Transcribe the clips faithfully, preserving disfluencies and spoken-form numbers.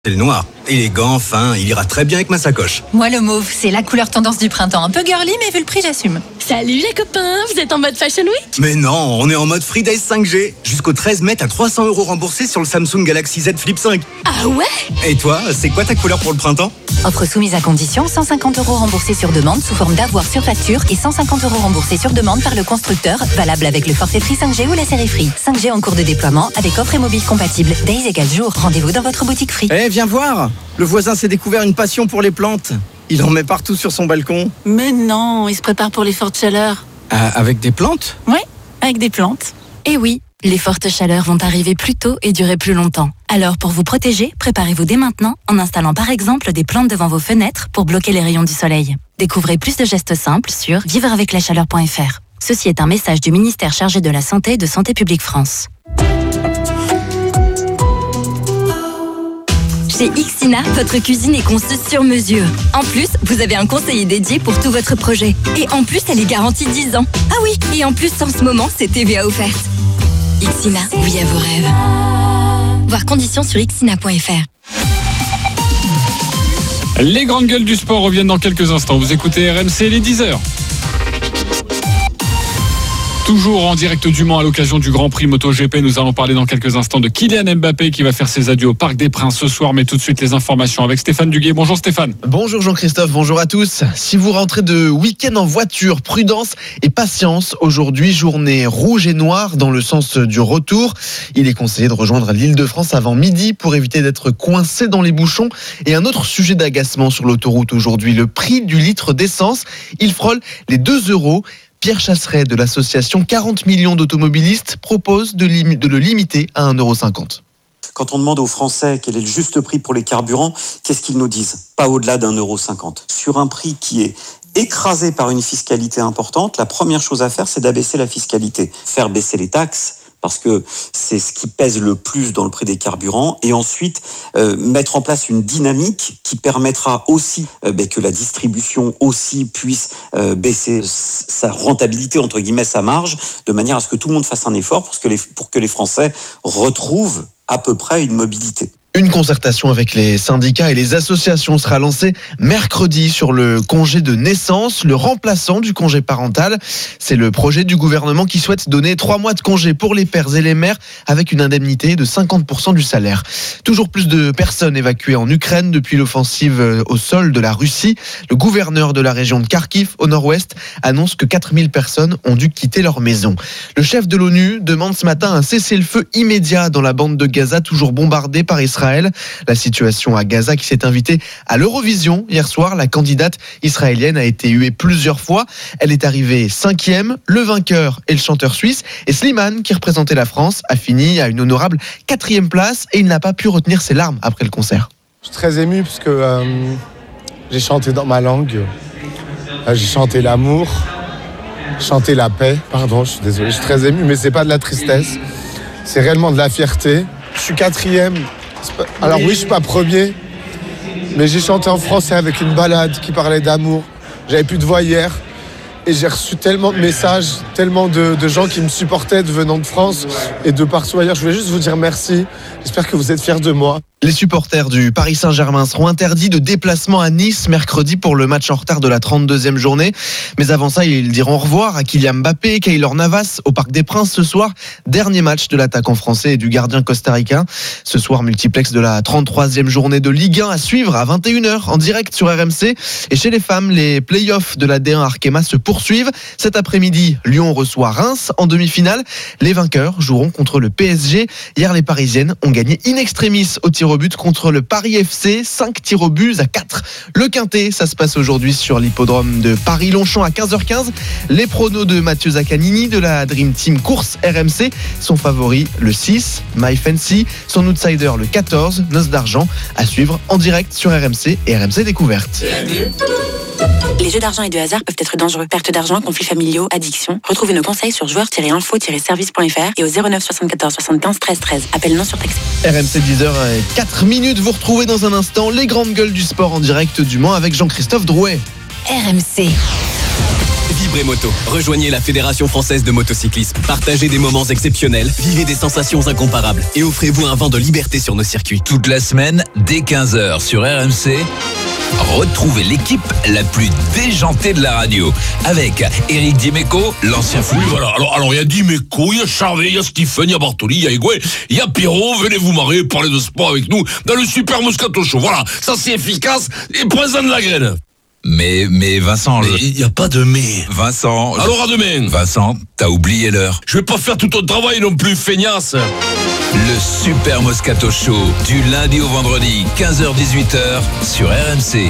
C'est le noir. Élégant, fin, il ira très bien avec ma sacoche. Moi, le mauve, c'est la couleur tendance du printemps. Un peu girly, mais vu le prix, j'assume. Salut les copains, vous êtes en mode Fashion Week ? Mais non, on est en mode Free Days cinq G. Jusqu'au treize mai, t'as trois cents euros remboursés sur le Samsung Galaxy Z Flip cinq. Ah ouais ? Et toi, c'est quoi ta couleur pour le printemps ? Offre soumise à condition, cent cinquante euros remboursés sur demande sous forme d'avoir sur facture et cent cinquante euros remboursés sur demande par le constructeur, valable avec le forfait Free cinq G ou la série Free. cinq G en cours de déploiement avec offre et mobile compatible. Days égale jour. Rendez-vous dans votre boutique Free. Eh, hey, viens voir ! Le voisin s'est découvert une passion pour les plantes. Il en met partout sur son balcon. Mais non, il se prépare pour les fortes chaleurs. Ah, avec des plantes ? Oui, avec des plantes. Et oui, les fortes chaleurs vont arriver plus tôt et durer plus longtemps. Alors pour vous protéger, préparez-vous dès maintenant en installant par exemple des plantes devant vos fenêtres pour bloquer les rayons du soleil. Découvrez plus de gestes simples sur vivre avec la chaleur point f r. Ceci est un message du ministère chargé de la Santé et de Santé publique France. Chez Ixina, votre cuisine est conçue sur mesure. En plus, vous avez un conseiller dédié pour tout votre projet. Et en plus, elle est garantie dix ans. Ah oui, et en plus, en ce moment, c'est T V A offerte. Ixina, oui à vos rêves. Voir conditions sur ixina point f r. Les grandes gueules du sport reviennent dans quelques instants. Vous écoutez R M C, les dix heures. Toujours en direct du Mans à l'occasion du Grand Prix MotoGP, nous allons parler dans quelques instants de Kylian Mbappé qui va faire ses adieux au Parc des Princes ce soir. Mais tout de suite les informations avec Stéphane Duguay. Bonjour Stéphane. Bonjour Jean-Christophe, bonjour à tous. Si vous rentrez de week-end en voiture, prudence et patience. Aujourd'hui, journée rouge et noire dans le sens du retour. Il est conseillé de rejoindre l'Île-de-France avant midi pour éviter d'être coincé dans les bouchons. Et un autre sujet d'agacement sur l'autoroute aujourd'hui, le prix du litre d'essence. Il frôle les deux euros. Pierre Chasseret de l'association quarante millions d'automobilistes propose de, lim- de le limiter à un euro cinquante. Quand on demande aux Français quel est le juste prix pour les carburants, qu'est-ce qu'ils nous disent ? Pas au-delà d'un euro cinquante. Sur un prix qui est écrasé par une fiscalité importante, la première chose à faire, c'est d'abaisser la fiscalité. Faire baisser les taxes, parce que c'est ce qui pèse le plus dans le prix des carburants, et ensuite euh, mettre en place une dynamique qui permettra aussi euh, bah, que la distribution aussi puisse euh, baisser sa rentabilité, entre guillemets, sa marge, de manière à ce que tout le monde fasse un effort pour que les, pour que les Français retrouvent à peu près une mobilité. Une concertation avec les syndicats et les associations sera lancée mercredi sur le congé de naissance, le remplaçant du congé parental. C'est le projet du gouvernement qui souhaite donner trois mois de congé pour les pères et les mères avec une indemnité de cinquante pour cent du salaire. Toujours plus de personnes évacuées en Ukraine depuis l'offensive au sol de la Russie. Le gouverneur de la région de Kharkiv, au nord-ouest, annonce que quatre mille personnes ont dû quitter leur maison. Le chef de l'ONU demande ce matin un cessez-le-feu immédiat dans la bande de Gaza, toujours bombardée par Israël. La situation à Gaza qui s'est invitée à l'Eurovision hier soir. La candidate israélienne a été huée plusieurs fois. Elle est arrivée cinquième. Le vainqueur est le chanteur suisse. Et Slimane, qui représentait la France, a fini à une honorable quatrième place et il n'a pas pu retenir ses larmes après le concert. Je suis très ému parce que euh, j'ai chanté dans ma langue. Euh, j'ai chanté l'amour, chanté la paix. Pardon, je suis désolé, je suis très ému, mais c'est pas de la tristesse. C'est réellement de la fierté. Je suis quatrième. Alors oui, je suis pas premier, mais j'ai chanté en français avec une ballade qui parlait d'amour. J'avais plus de voix hier et j'ai reçu tellement de messages, tellement de, de gens qui me supportaient de venant de France et de partout ailleurs. Je voulais juste vous dire merci. J'espère que vous êtes fiers de moi. Les supporters du Paris Saint-Germain seront interdits de déplacement à Nice mercredi pour le match en retard de la trente-deuxième journée. Mais avant ça, ils diront au revoir à Kylian Mbappé et Keylor Navas au Parc des Princes ce soir. Dernier match de l'attaquant français et du gardien costaricain. Ce soir, multiplex de la trente-troisième journée de Ligue un à suivre à vingt et une heures en direct sur R M C. Et chez les femmes, les play-offs de la D un Arkema se poursuivent. Cet après-midi, Lyon reçoit Reims en demi-finale. Les vainqueurs joueront contre le P S G. Hier, les Parisiennes ont gagné in extremis au tir au but contre le Paris F C, cinq tirs au but à quatre. Le Quintet, ça se passe aujourd'hui sur l'hippodrome de Paris-Longchamp à quinze heures quinze. Les pronos de Mathieu Zaccanini de la Dream Team Course R M C. Son favori, le six, My Fancy. Son outsider, le quatorze, Noce d'Argent. À suivre en direct sur R M C et R M C Découverte. Les jeux d'argent et de hasard peuvent être dangereux. Perte d'argent, conflits familiaux, addiction. Retrouvez nos conseils sur joueurs tiret info tiret service point f r et au zéro neuf soixante-quatorze soixante-quinze treize treize. Appel non surtaxé. R M C dix heures quatre minutes. Vous retrouvez dans un instant les grandes gueules du sport en direct du Mans avec Jean-Christophe Drouet. R M C. Vibrez Moto. Rejoignez la Fédération Française de Motocyclisme. Partagez des moments exceptionnels, vivez des sensations incomparables et offrez-vous un vent de liberté sur nos circuits. Toute la semaine, dès quinze heures sur R M C, retrouvez l'équipe la plus déjantée de la radio. Avec Eric Dimeco, l'ancien fou. Oui, voilà. Alors, alors, il y a Dimeco, il y a Charvet, il y a Stephen, il y a Bartoli, il y a Higuain, il y a Pierrot. Venez vous marrer, parler de sport avec nous dans le Super Moscato Show. Voilà. Ça, c'est efficace et présent de la graine. Mais, mais Vincent... Il n'y a pas de mais. Vincent... Alors à demain. Vincent, t'as oublié l'heure. Je vais pas faire tout ton travail non plus, feignasse. Le Super Moscato Show, du lundi au vendredi, quinze heures dix-huit heures, sur R M C.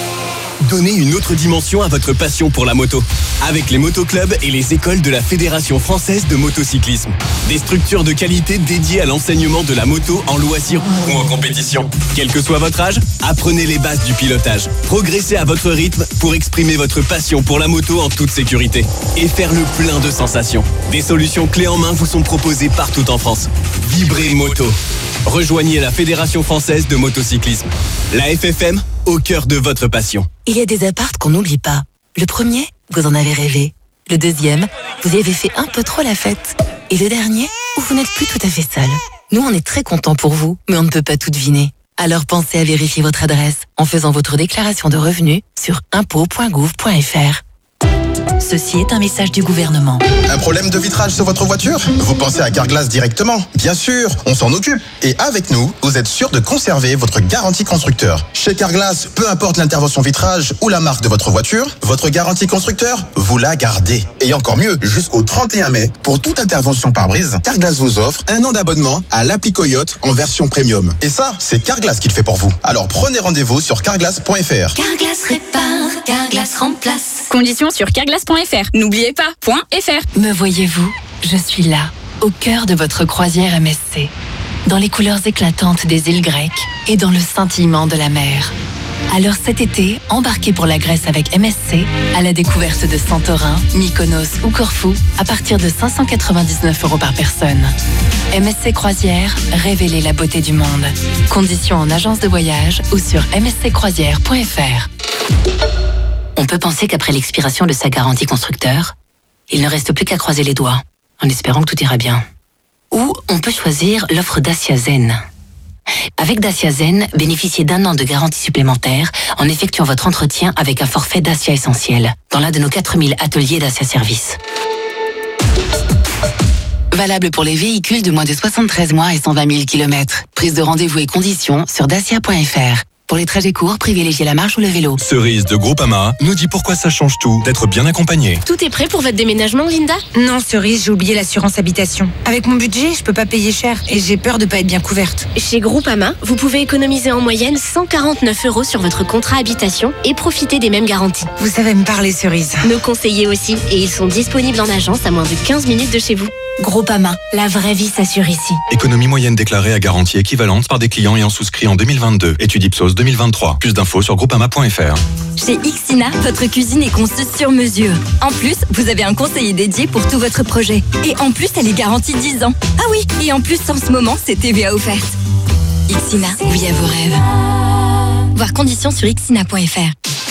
Donnez une autre dimension à votre passion pour la moto. Avec les motoclubs et les écoles de la Fédération Française de Motocyclisme. Des structures de qualité dédiées à l'enseignement de la moto en loisir ou en compétition. Quel que soit votre âge, apprenez les bases du pilotage. Progressez à votre rythme pour exprimer votre passion pour la moto en toute sécurité. Et faire le plein de sensations. Des solutions clés en main vous sont proposées partout en France. Vibrez Moto. Rejoignez la Fédération Française de Motocyclisme. La F F M, au cœur de votre passion. Il y a des apparts qu'on n'oublie pas. Le premier, vous en avez rêvé. Le deuxième, vous y avez fait un peu trop la fête. Et le dernier, où vous n'êtes plus tout à fait seul. Nous, on est très contents pour vous, mais on ne peut pas tout deviner. Alors pensez à vérifier votre adresse en faisant votre déclaration de revenus sur impôts point gouv point f r. Ceci est un message du gouvernement. Un problème de vitrage sur votre voiture? Vous pensez à Carglass directement? Bien sûr, on s'en occupe. Et avec nous, vous êtes sûr de conserver votre garantie constructeur. Chez Carglass, peu importe l'intervention vitrage ou la marque de votre voiture, votre garantie constructeur, vous la gardez. Et encore mieux, jusqu'au trente et un mai, pour toute intervention pare-brise, Carglass vous offre un an d'abonnement à l'appli Coyote en version premium. Et ça, c'est Carglass qui le fait pour vous. Alors prenez rendez-vous sur carglass point f r. Carglass répare, Carglass remplace. Conditions sur carglass point f r. N'oubliez pas, .fr. Me voyez-vous, je suis là, au cœur de votre croisière M S C. Dans les couleurs éclatantes des îles grecques et dans le scintillement de la mer. Alors cet été, embarquez pour la Grèce avec M S C à la découverte de Santorin, Mykonos ou Corfou à partir de cinq cent quatre-vingt-dix-neuf euros par personne. M S C Croisière, révélez la beauté du monde. Conditions en agence de voyage ou sur m s c croisière point f r. On peut penser qu'après l'expiration de sa garantie constructeur, il ne reste plus qu'à croiser les doigts, en espérant que tout ira bien. Ou on peut choisir l'offre Dacia Zen. Avec Dacia Zen, bénéficiez d'un an de garantie supplémentaire en effectuant votre entretien avec un forfait Dacia Essentiel dans l'un de nos quatre mille ateliers Dacia Service. Valable pour les véhicules de moins de soixante-treize mois et cent vingt mille kilomètres. Prise de rendez-vous et conditions sur dacia point f r. Pour les trajets courts, privilégiez la marche ou le vélo. Cerise de Groupama nous dit pourquoi ça change tout d'être bien accompagné. Tout est prêt pour votre déménagement, Linda? Non, Cerise, j'ai oublié l'assurance habitation. Avec mon budget, je peux pas payer cher et j'ai peur de pas être bien couverte. Chez Groupama, vous pouvez économiser en moyenne cent quarante-neuf euros sur votre contrat habitation et profiter des mêmes garanties. Vous savez me parler, Cerise. Nos conseillers aussi, et ils sont disponibles en agence à moins de quinze minutes de chez vous. Groupama, la vraie vie s'assure ici. Économie moyenne déclarée à garantie équivalente par des clients ayant souscrit en deux mille vingt-deux. Étude Ipsos deux mille vingt-trois. Plus d'infos sur groupama point f r. Chez Ixina, votre cuisine est conçue sur mesure. En plus, vous avez un conseiller dédié pour tout votre projet. Et en plus, elle est garantie dix ans. Ah oui, et en plus, en ce moment, c'est T V A offerte. Ixina, oui à vos rêves. Voir conditions sur ixina point f r.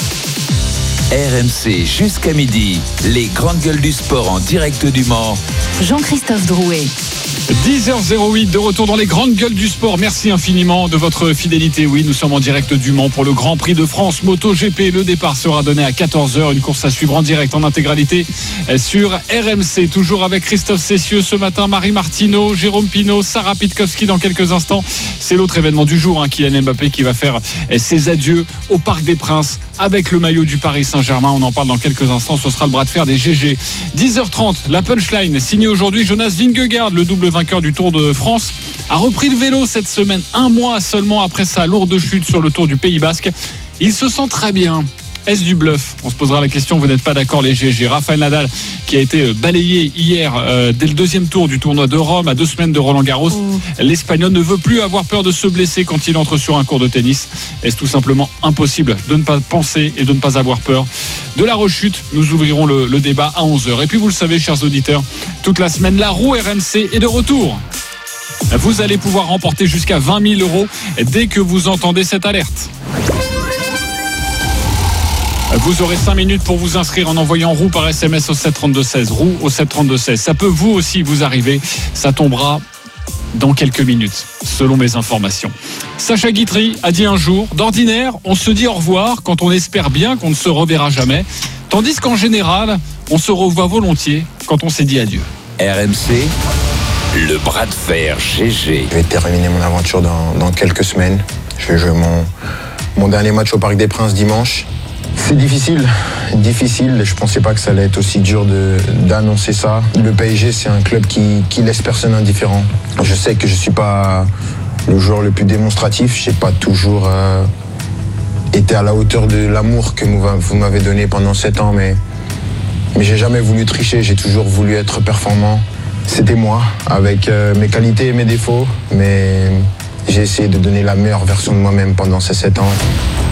R M C jusqu'à midi, les grandes gueules du sport en direct du Mans. Jean-Christophe Drouet. dix heures zéro huit de retour dans les grandes gueules du sport. Merci infiniment de votre fidélité. Oui, nous sommes en direct du Mans pour le Grand Prix de France MotoGP. Le départ sera donné à quatorze heures. Une course à suivre en direct en intégralité sur R M C. Toujours avec Christophe Cessieux ce matin, Marie Martineau, Jérôme Pinault, Sarah Pitkowski dans quelques instants. C'est l'autre événement du jour, hein, Kylian Mbappé qui va faire ses adieux au Parc des Princes avec le maillot du Paris Saint-Germain. On en parle dans quelques instants. Ce sera le bras de fer des G G. dix heures trente, la punchline signée aujourd'hui. Jonas Vingegaard, le double vainqueur du Tour de France, a repris le vélo cette semaine, un mois seulement après sa lourde chute sur le Tour du Pays Basque. Il se sent très bien. Est-ce du bluff? On se posera la question, vous n'êtes pas d'accord les G G. Rafael Nadal qui a été balayé hier euh, dès le deuxième tour du tournoi de Rome à deux semaines de Roland Garros. Mmh. L'Espagnol ne veut plus avoir peur de se blesser quand il entre sur un court de tennis. Est-ce tout simplement impossible de ne pas penser et de ne pas avoir peur de la rechute? Nous ouvrirons le, le débat à onze heures. Et puis vous le savez, chers auditeurs, toute la semaine, la roue R M C est de retour. Vous allez pouvoir remporter jusqu'à vingt mille euros dès que vous entendez cette alerte. Vous aurez cinq minutes pour vous inscrire en envoyant roue par S M S au sept trente-deux seize. Roue au sept trente-deux seize. Ça peut vous aussi vous arriver. Ça tombera dans quelques minutes, selon mes informations. Sacha Guitry a dit un jour, d'ordinaire, on se dit au revoir quand on espère bien qu'on ne se reverra jamais. Tandis qu'en général, on se revoit volontiers quand on s'est dit adieu. R M C, le bras de fer G G. Je vais terminer mon aventure dans, dans quelques semaines. Je vais jouer mon, mon dernier match au Parc des Princes dimanche. C'est difficile, difficile. Je ne pensais pas que ça allait être aussi dur de, d'annoncer ça. Le P S G, c'est un club qui, qui laisse personne indifférent. Je sais que je ne suis pas le joueur le plus démonstratif. Je n'ai pas toujours euh, été à la hauteur de l'amour que vous m'avez donné pendant sept ans, mais, mais je n'ai jamais voulu tricher. J'ai toujours voulu être performant. C'était moi, avec euh, mes qualités et mes défauts, mais j'ai essayé de donner la meilleure version de moi-même pendant ces sept ans.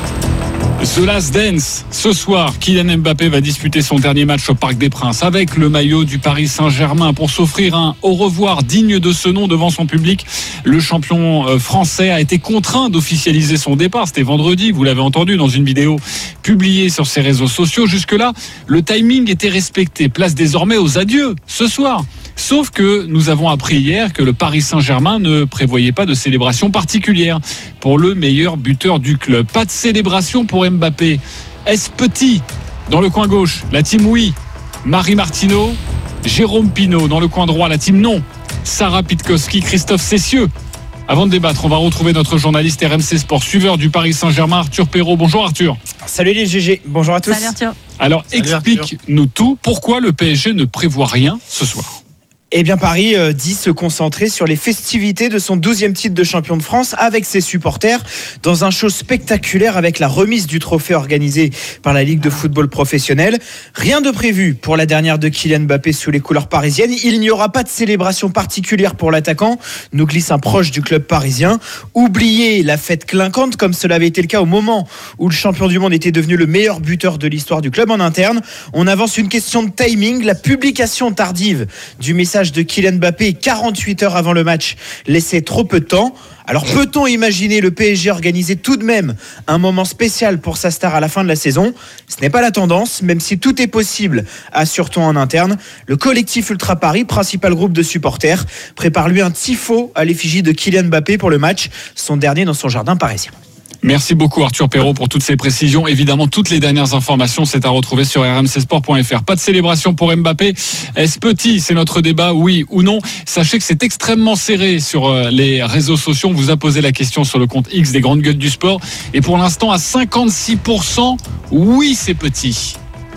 The Last Dance, ce soir, Kylian Mbappé va disputer son dernier match au Parc des Princes avec le maillot du Paris Saint-Germain pour s'offrir un au revoir digne de ce nom devant son public. Le champion français a été contraint d'officialiser son départ. C'était vendredi, vous l'avez entendu dans une vidéo publiée sur ses réseaux sociaux. Jusque-là, le timing était respecté. Place désormais aux adieux ce soir. Sauf que nous avons appris hier que le Paris Saint-Germain ne prévoyait pas de célébration particulière pour le meilleur buteur du club. Pas de célébration pour Mbappé. Est-ce petit dans le coin gauche? La team oui. Marie Martineau, Jérôme Pinault. Dans le coin droit, la team non. Sarah Pitkowski, Christophe Cessieux. Avant de débattre, on va retrouver notre journaliste R M C Sport, suiveur du Paris Saint-Germain, Arthur Perrault. Bonjour Arthur. Salut les G G, bonjour à tous. Salut Arthur. Alors explique-nous tout. Pourquoi le P S G ne prévoit rien ce soir? Eh bien, Paris euh, dit se concentrer sur les festivités de son douzième titre de champion de France avec ses supporters dans un show spectaculaire avec la remise du trophée organisé par la Ligue de football professionnel. Rien de prévu pour la dernière de Kylian Mbappé sous les couleurs parisiennes. Il n'y aura pas de célébration particulière pour l'attaquant, nous glisse un proche du club parisien. Oubliez la fête clinquante comme cela avait été le cas au moment où le champion du monde était devenu le meilleur buteur de l'histoire du club en interne. On avance une question de timing. La publication tardive du message de Kylian Mbappé quarante-huit heures avant le match laissait trop peu de temps. Alors peut-on imaginer le P S G organiser tout de même un moment spécial pour sa star à la fin de la saison? Ce n'est pas la tendance, même si tout est possible, assure-t-on en interne. Le collectif Ultra Paris, principal groupe de supporters, prépare lui un tifo à l'effigie de Kylian Mbappé pour le match, son dernier dans son jardin parisien. Merci beaucoup Arthur Perrault pour toutes ces précisions. Évidemment, toutes les dernières informations, c'est à retrouver sur r m c sport point f r. Pas de célébration pour Mbappé. Est-ce petit? C'est notre débat, oui ou non. Sachez que c'est extrêmement serré sur les réseaux sociaux. On vous a posé la question sur le compte X des grandes gueules du sport. Et pour l'instant, à cinquante-six pour cent, oui, c'est petit.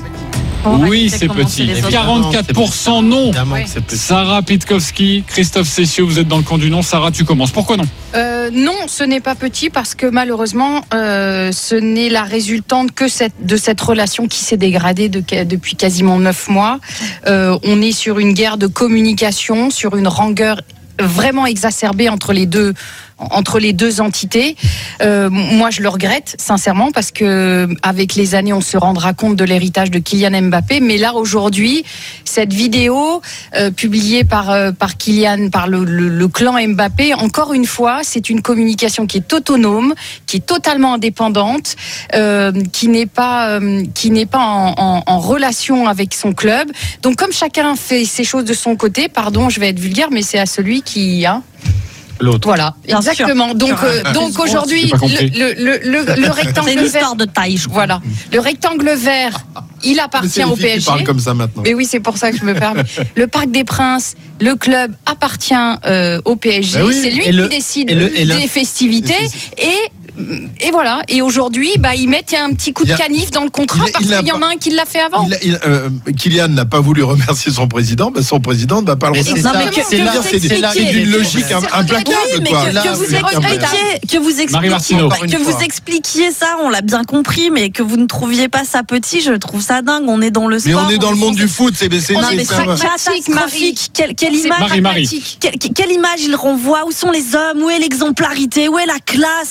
Oui, c'est petit. Et quarante-quatre pour cent non. Sarah Pitkowski, Christophe Cessieux, vous êtes dans le camp du non. Sarah, tu commences. Pourquoi non? euh, Non, ce n'est pas petit parce que malheureusement, euh, ce n'est la résultante que cette, de cette relation qui s'est dégradée de, depuis quasiment neuf mois. Euh, on est sur une guerre de communication, sur une rangueur vraiment exacerbée entre les deux entre les deux entités. Euh, moi, je le regrette sincèrement parce que avec les années, on se rendra compte de l'héritage de Kylian Mbappé. Mais là, aujourd'hui, cette vidéo euh, publiée par euh, par Kylian, par le, le, le clan Mbappé, encore une fois, c'est une communication qui est autonome, qui est totalement indépendante, euh, qui n'est pas euh, qui n'est pas en, en, en relation avec son club. Donc, comme chacun fait ses choses de son côté, pardon, je vais être vulgaire, mais c'est à celui qui hein, l'autre. Voilà, Bien exactement. Sûr. Donc, euh, donc aujourd'hui, le, le, le, le rectangle c'est une histoire vert, de taille, je crois. Voilà, le rectangle vert, il appartient au P S G. Parle comme ça maintenant. Mais oui, c'est pour ça que je me permets. Le Parc des Princes, le club appartient euh, au P S G. Oui, c'est lui qui le, décide et le, et des festivités et Et voilà. Et aujourd'hui, bah, ils mettent un petit coup de canif dans le contrat il, parce qu'il y en a un qui l'a fait avant. Il, il, euh, Kylian n'a pas voulu remercier son président, bah, son président ne va pas le remercier. C'est d'une logique implacable. Oui, quoi. Que, là, que, vous expliquiez, que vous expliquiez, que vous expliquiez ça, on l'a bien compris, mais que vous ne trouviez pas ça petit, je trouve ça dingue. On est dans le sport. Mais on est dans le monde du foot, c'est catastrophique. Quelle, quelle image Marie, Marie. Quelle, quelle image il renvoie? Où sont les hommes? Où est l'exemplarité? Où est la classe? Où est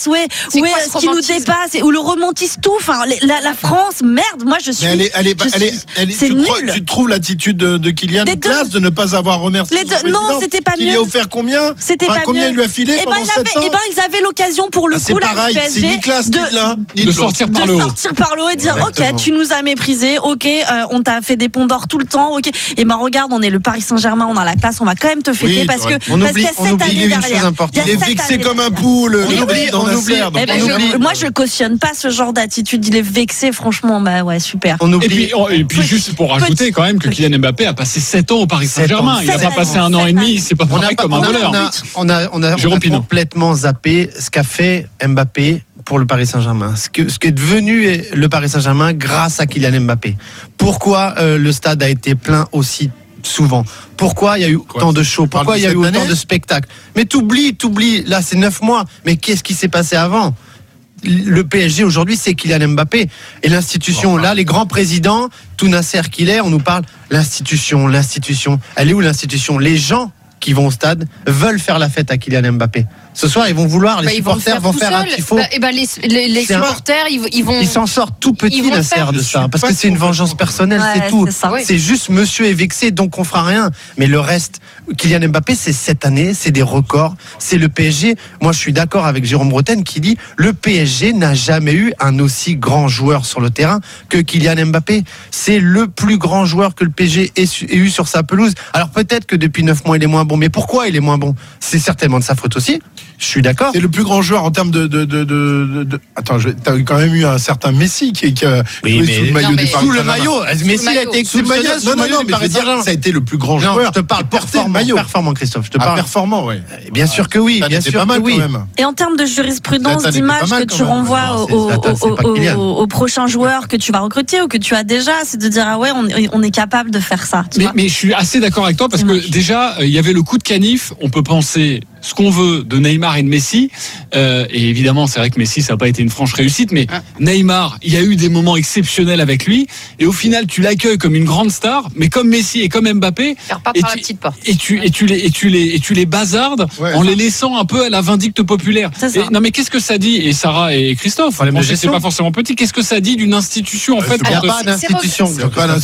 où est ce qui nous dépasse, et où le remontisme tout. Enfin, la, la France, merde, moi je suis. Mais elle est, elle est, elle est, elle est, c'est tu, nul. crois, tu trouves l'attitude de, de Kylian classe de ne pas avoir remercié les deux, non, c'était pas mieux. Il lui a offert combien? C'était enfin, pas combien mieux. il lui a filé et pendant ben, sept ans? Et ben, ils avaient l'occasion pour le ah, coup, là, le P S G, c'est Nicolas de, là, de, de sortir par le haut. De sortir par le haut et dire, Exactement. ok, tu nous as méprisés, ok, euh, on t'a fait des ponts d'or tout le temps, ok. Et ben, regarde, on est le Paris Saint-Germain, on a la classe, on va quand même te fêter oui, parce que, on parce oublie, qu'il y a on cette oublie année une derrière. chose importante. Il est vexé comme un poule. On oublie, on oublie. Eh ben, je, moi, je cautionne pas ce genre d'attitude. Il est vexé, franchement. Bah ouais, super. On oublie. Et puis, oh, et puis juste pour rajouter quand même que Kylian Mbappé a passé sept ans au Paris Saint-Germain. Il n'a pas passé un an et demi. C'est pas pareil comme un voleur. On a, on a, on a complètement zappé ce qu'a fait Mbappé pour le Paris Saint-Germain. Ce que, ce qui est devenu le Paris Saint-Germain grâce à Kylian Mbappé. Pourquoi euh, le stade a été plein aussi souvent? Pourquoi il y a eu Quoi, autant de shows? Pourquoi il y a eu autant année de spectacles? Mais t'oublies, t'oublies. Là, c'est neuf mois. Mais qu'est-ce qui s'est passé avant? Le P S G aujourd'hui, c'est Kylian Mbappé. Et l'institution, là, les grands présidents, tout Nasser qu'il est, on nous parle l'institution, l'institution. Elle est où l'institution? Les gens qui vont au stade veulent faire la fête à Kylian Mbappé. Ce soir, ils vont vouloir, les bah, supporters vont faire, vont faire un tifo. Bah, et bah, les les, les supporters, ils, ils vont. Ils s'en sortent tout petit, Nasser, de ça. Parce que c'est une vengeance personnelle, ouais, c'est tout. C'est, ça, oui. C'est juste monsieur est vexé, donc on fera rien. Mais le reste, Kylian Mbappé, c'est cette année, c'est des records. C'est le P S G. Moi, je suis d'accord avec Jérôme Bretagne qui dit le P S G n'a jamais eu un aussi grand joueur sur le terrain que Kylian Mbappé. C'est le plus grand joueur que le P S G ait eu sur sa pelouse. Alors peut-être que depuis neuf mois, il est moins bon. Mais pourquoi il est moins bon? C'est certainement de sa faute aussi. Je suis d'accord. C'est le plus grand joueur en termes de. de, de, de, de... Attends, je... t'as quand même eu un certain Messi qui, qui a oui, joué mais... sous le maillot non, du Paris. Sous le maillot. Messi a été exceptionnel. Non, non, non, mais je veux dire, ça a été le plus grand non, joueur. Je te parle performant, performant, Christophe. Je te parle ah, performant, oui. Bien sûr que oui. Bien sûr pas mal que oui. quand même. Et en termes de jurisprudence, d'image que tu renvoies au prochain joueur que tu vas recruter ou que tu as déjà, c'est de dire ah ouais, on est capable de faire ça. Mais, mais je suis assez d'accord avec toi parce que déjà, il y avait le coup de canif. On peut penser ce qu'on veut de Neymar et de Messi. Euh, et évidemment, c'est vrai que Messi, ça n'a pas été une franche réussite, mais ah. Neymar, il y a eu des moments exceptionnels avec lui. Et au final, tu l'accueilles comme une grande star, mais comme Messi et comme Mbappé. Et tu, et, tu, et, tu les, et, tu les, et tu les bazardes ouais, en les laissant un peu à la vindicte populaire. Et, non, mais qu'est-ce que ça dit? Et Sarah et Christophe, bon, c'est pas forcément petit. Qu'est-ce que ça dit d'une institution en fait? Il n'y a pas d'institution. Il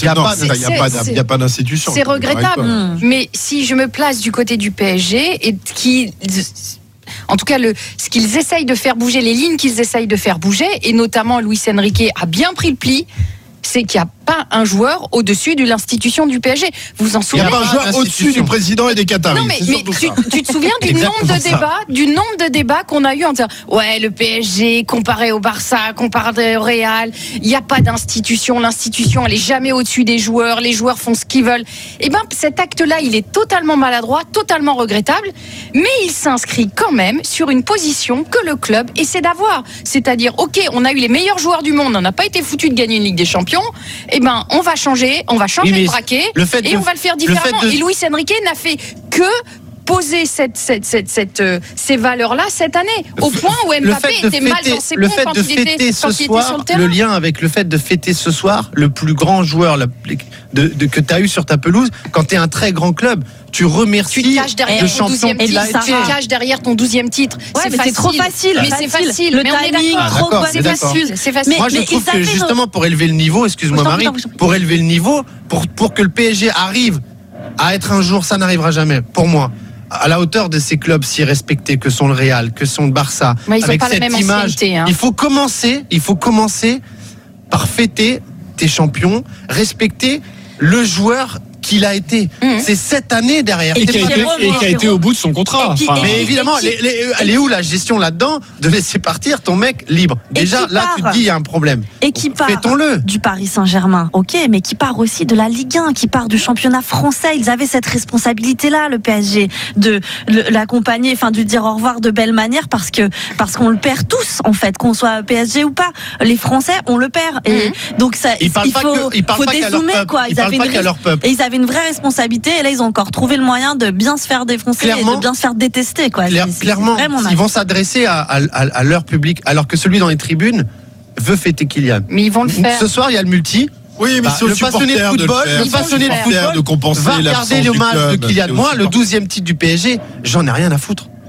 n'y a pas d'institution. C'est regrettable. Mais si je me place du côté du P S G et qui. En tout cas, le, ce qu'ils essayent de faire bouger, les lignes qu'ils essayent de faire bouger, et notamment Luis Enrique a bien pris le pli, c'est qu'il n'y a pas un joueur au-dessus de l'institution du P S G. Vous en souvenez? Il n'y a pas un joueur au-dessus du président et des Qataris. Non, mais, mais tu, tu te souviens du nombre de ça. débats, du nombre de débats qu'on a eu en disant ouais, le P S G comparé au Barça, comparé au Real, il n'y a pas d'institution. L'institution, elle est jamais au-dessus des joueurs. Les joueurs font ce qu'ils veulent. Et ben, cet acte-là, il est totalement maladroit, totalement regrettable, mais il s'inscrit quand même sur une position que le club essaie d'avoir. C'est-à-dire, ok, on a eu les meilleurs joueurs du monde, on n'a pas été foutu de gagner une Ligue des Champions. Eh ben, on va changer, on va changer oui, le braquet le fait et de, on va le faire différemment. Le de... Et Luis Enrique n'a fait que poser cette, cette, cette, cette, euh, ces valeurs-là cette année, au point où Mbappé était fêter, mal dans ses pompes quand, il était, quand il était sur le terrain. Le lien avec le fait de fêter ce soir le plus grand joueur de, de, que tu as eu sur ta pelouse, quand tu es un très grand club, tu remercies tu te caches derrière le ton champion. Titre, tu te caches derrière ton douzième titre. Ouais, c'est, mais facile. c'est trop facile. Mais c'est facile. Le mais timing, on est trop c'est facile. C'est facile. Moi, je trouve que justement, pour élever le niveau, excuse-moi Marie, pour élever le niveau, pour, pour que le P S G arrive à être un jour, ça n'arrivera jamais, pour moi, à la hauteur de ces clubs si respectés que sont le Real, que sont le Barça, mais avec cette image, hein. il faut commencer, il faut commencer par fêter tes champions, respecter le joueur qu'il a été. Mmh. C'est cette année derrière. Et qui a, été, et qui a été au bout de son contrat. Qui, enfin, mais évidemment, les, les, elle est où la gestion là-dedans de laisser partir ton mec libre? Déjà, là, tu te dis, il y a un problème. Et qui part Fêtons-le. Du Paris Saint-Germain, ok, mais qui part aussi de la Ligue un, qui part du championnat français. Ils avaient cette responsabilité-là, le P S G, de l'accompagner, enfin, de lui dire au revoir de belle manière, parce que parce qu'on le perd tous, en fait, qu'on soit P S G ou pas. Les Français, on le perd. Et mmh. donc, ça, il il faut, que, faut dézoomer, quoi. Ils avaient une, leur peuple. Et ils avaient une vraie responsabilité, et là ils ont encore trouvé le moyen de bien se faire défoncer clairement, et de bien se faire détester, quoi. Claire, c'est, clairement, c'est ils vont s'adresser à, à, à leur public, alors que celui dans les tribunes veut fêter Kylian. Mais ils vont le faire. Ce soir, il y a le multi. Oui, mais bah, c'est le passionné de football, de le, le passionné de football de compenser va regarder l'hommage de Kylian. Moi, le douzième titre du P S G, j'en ai rien à foutre.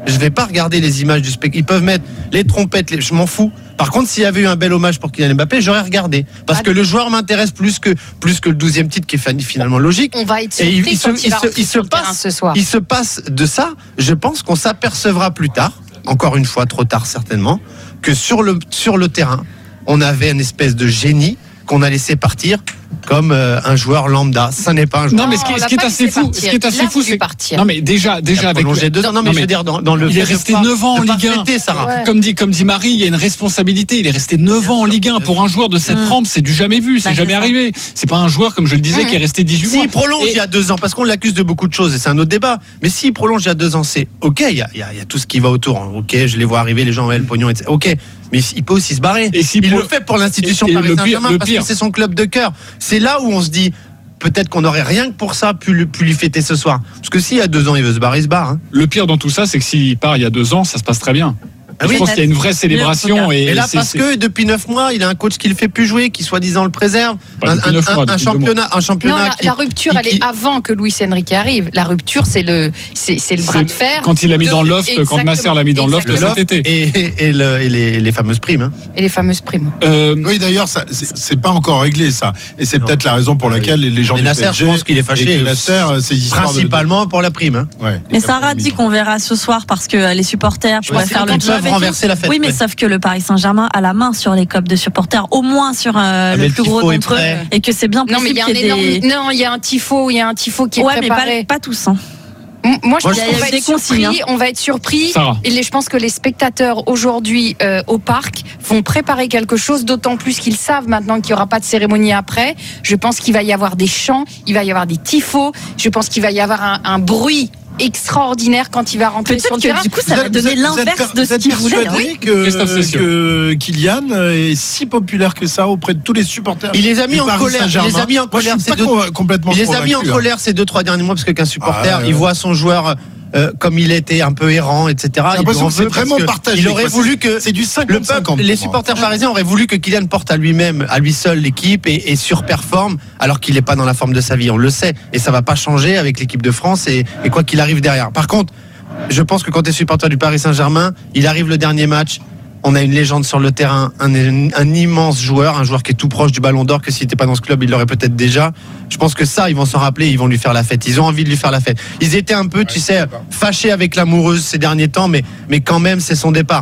je vais pas regarder les images du spectacle. Ils peuvent mettre les trompettes, les... je m'en fous. Par contre, s'il y avait eu un bel hommage pour Kylian Mbappé, j'aurais regardé. Parce ah, que le joueur m'intéresse plus que, plus que le douzième titre qui est finalement logique. On va être surpris il, il quand se, il va il se, il se passe, ce soir. Il se passe de ça, je pense qu'on s'apercevra plus tard, encore une fois, trop tard certainement, que sur le, sur le terrain, on avait une espèce de génie qu'on a laissé partir comme euh, un joueur lambda. Ça n'est pas un joueur. Non, mais ce qui, ce qui est assez fou, ce qui est assez fou, c'est partir. Non, mais déjà, déjà avec deux ans. Non, mais, non, mais je veux dire dans, dans le. Il est resté neuf ans en Ligue un. Fêter, Sarah. Ouais. Comme dit, comme dit Marie, il y a une responsabilité. Il est resté neuf ans en Ligue un pour un joueur de cette trempe. C'est du jamais vu, c'est bah, jamais c'est arrivé. C'est pas un joueur, comme je le disais, mmh. qui est resté dix-huit mois. S'il prolonge et... il y a deux ans, parce qu'on l'accuse de beaucoup de choses et c'est un autre débat. Mais s'il prolonge il y a deux ans, c'est ok. Il y a, il y a, il y a tout ce qui va autour. Ok, je les vois arriver, les gens, ouais, le pognon, et cetera. Ok. Mais il peut aussi se barrer. Et il le fait pour l'institution Paris Saint-Germain parce que c'est son club de cœur. C'est là où on se dit peut-être qu'on aurait rien que pour ça pu, pu lui fêter ce soir. Parce que s'il y a deux ans il veut se barrer, il se barre. Hein. Le pire dans tout ça, c'est que s'il part il y a deux ans, ça se passe très bien. Ah oui, je pense qu'il y a une vraie célébration. Et, et là, c'est, parce c'est... que depuis neuf mois, il a un coach qui le fait plus jouer, qui soi-disant le préserve. Un, un, mois, un, un championnat, un championnat. Non, la, qui, la rupture, qui, elle est avant que Luis Enrique arrive. La rupture, c'est le, c'est, c'est le bras c'est de fer. Quand il l'a mis dans le loft, quand Nasser l'a mis dans le loft cet été. Et, et, et, le, et les, les fameuses primes. Hein. Et les fameuses primes. Euh, oui, d'ailleurs, ça, c'est, c'est pas encore réglé ça. Et c'est non. peut-être la raison pour laquelle les gens du Nasser, P S G, je pense qu'il est fâché. Nasser, c'est principalement pour la prime. Hein. Ouais. Mais Sarah dit qu'on verra ce soir parce que les supporters pourraient faire le job. Renverser la fête. Oui, mais sauf que le Paris Saint-Germain a la main sur les copes de supporters, au moins sur euh, ah, le plus gros d'entre eux, et que c'est bien possible. Non, mais il y a un énorme... des... non, il y a un tifo, il y a un tifo qui est ouais, préparé. mais pas, pas tous. Hein. Moi, je Moi, pense qu'on va être surpris. Hein. On va être surpris. Et les, je pense que les spectateurs aujourd'hui euh, au parc vont préparer quelque chose, d'autant plus qu'ils savent maintenant qu'il n'y aura pas de cérémonie après. Je pense qu'il va y avoir des chants, il va y avoir des tifos. Je pense qu'il va y avoir un, un bruit extraordinaire quand il va rentrer Peut-être sur le que terrain. Du coup, ça va donner l'inverse de ce qu'il voulait. Vous êtes que, que Kylian est si populaire que ça auprès de tous les supporters. Il les a mis en colère. Il les a mis en colère. Moi, je suis pas deux, complètement il les a mis en colère ces deux trois derniers mois parce que qu'un supporter, ah, ouais, il voit son joueur. Euh, comme il était un peu errant, et cetera. J'ai l'impression que c'est vraiment partagé. Il aurait voulu que c'est du cinquante cinquante. Les supporters parisiens auraient voulu que Kylian porte à lui-même, à lui seul l'équipe et, et surperforme, alors qu'il n'est pas dans la forme de sa vie. On le sait, et ça va pas changer avec l'équipe de France et, et quoi qu'il arrive derrière. Par contre, je pense que quand tu es supporter du Paris Saint-Germain, il arrive le dernier match. On a une légende sur le terrain, un, un immense joueur, un joueur qui est tout proche du Ballon d'Or, que s'il n'était pas dans ce club, il l'aurait peut-être déjà. Je pense que ça, ils vont s'en rappeler, ils vont lui faire la fête. Ils ont envie de lui faire la fête. Ils étaient un peu, ouais, tu sais, fâchés avec l'amoureuse ces derniers temps, mais, mais quand même, c'est son départ.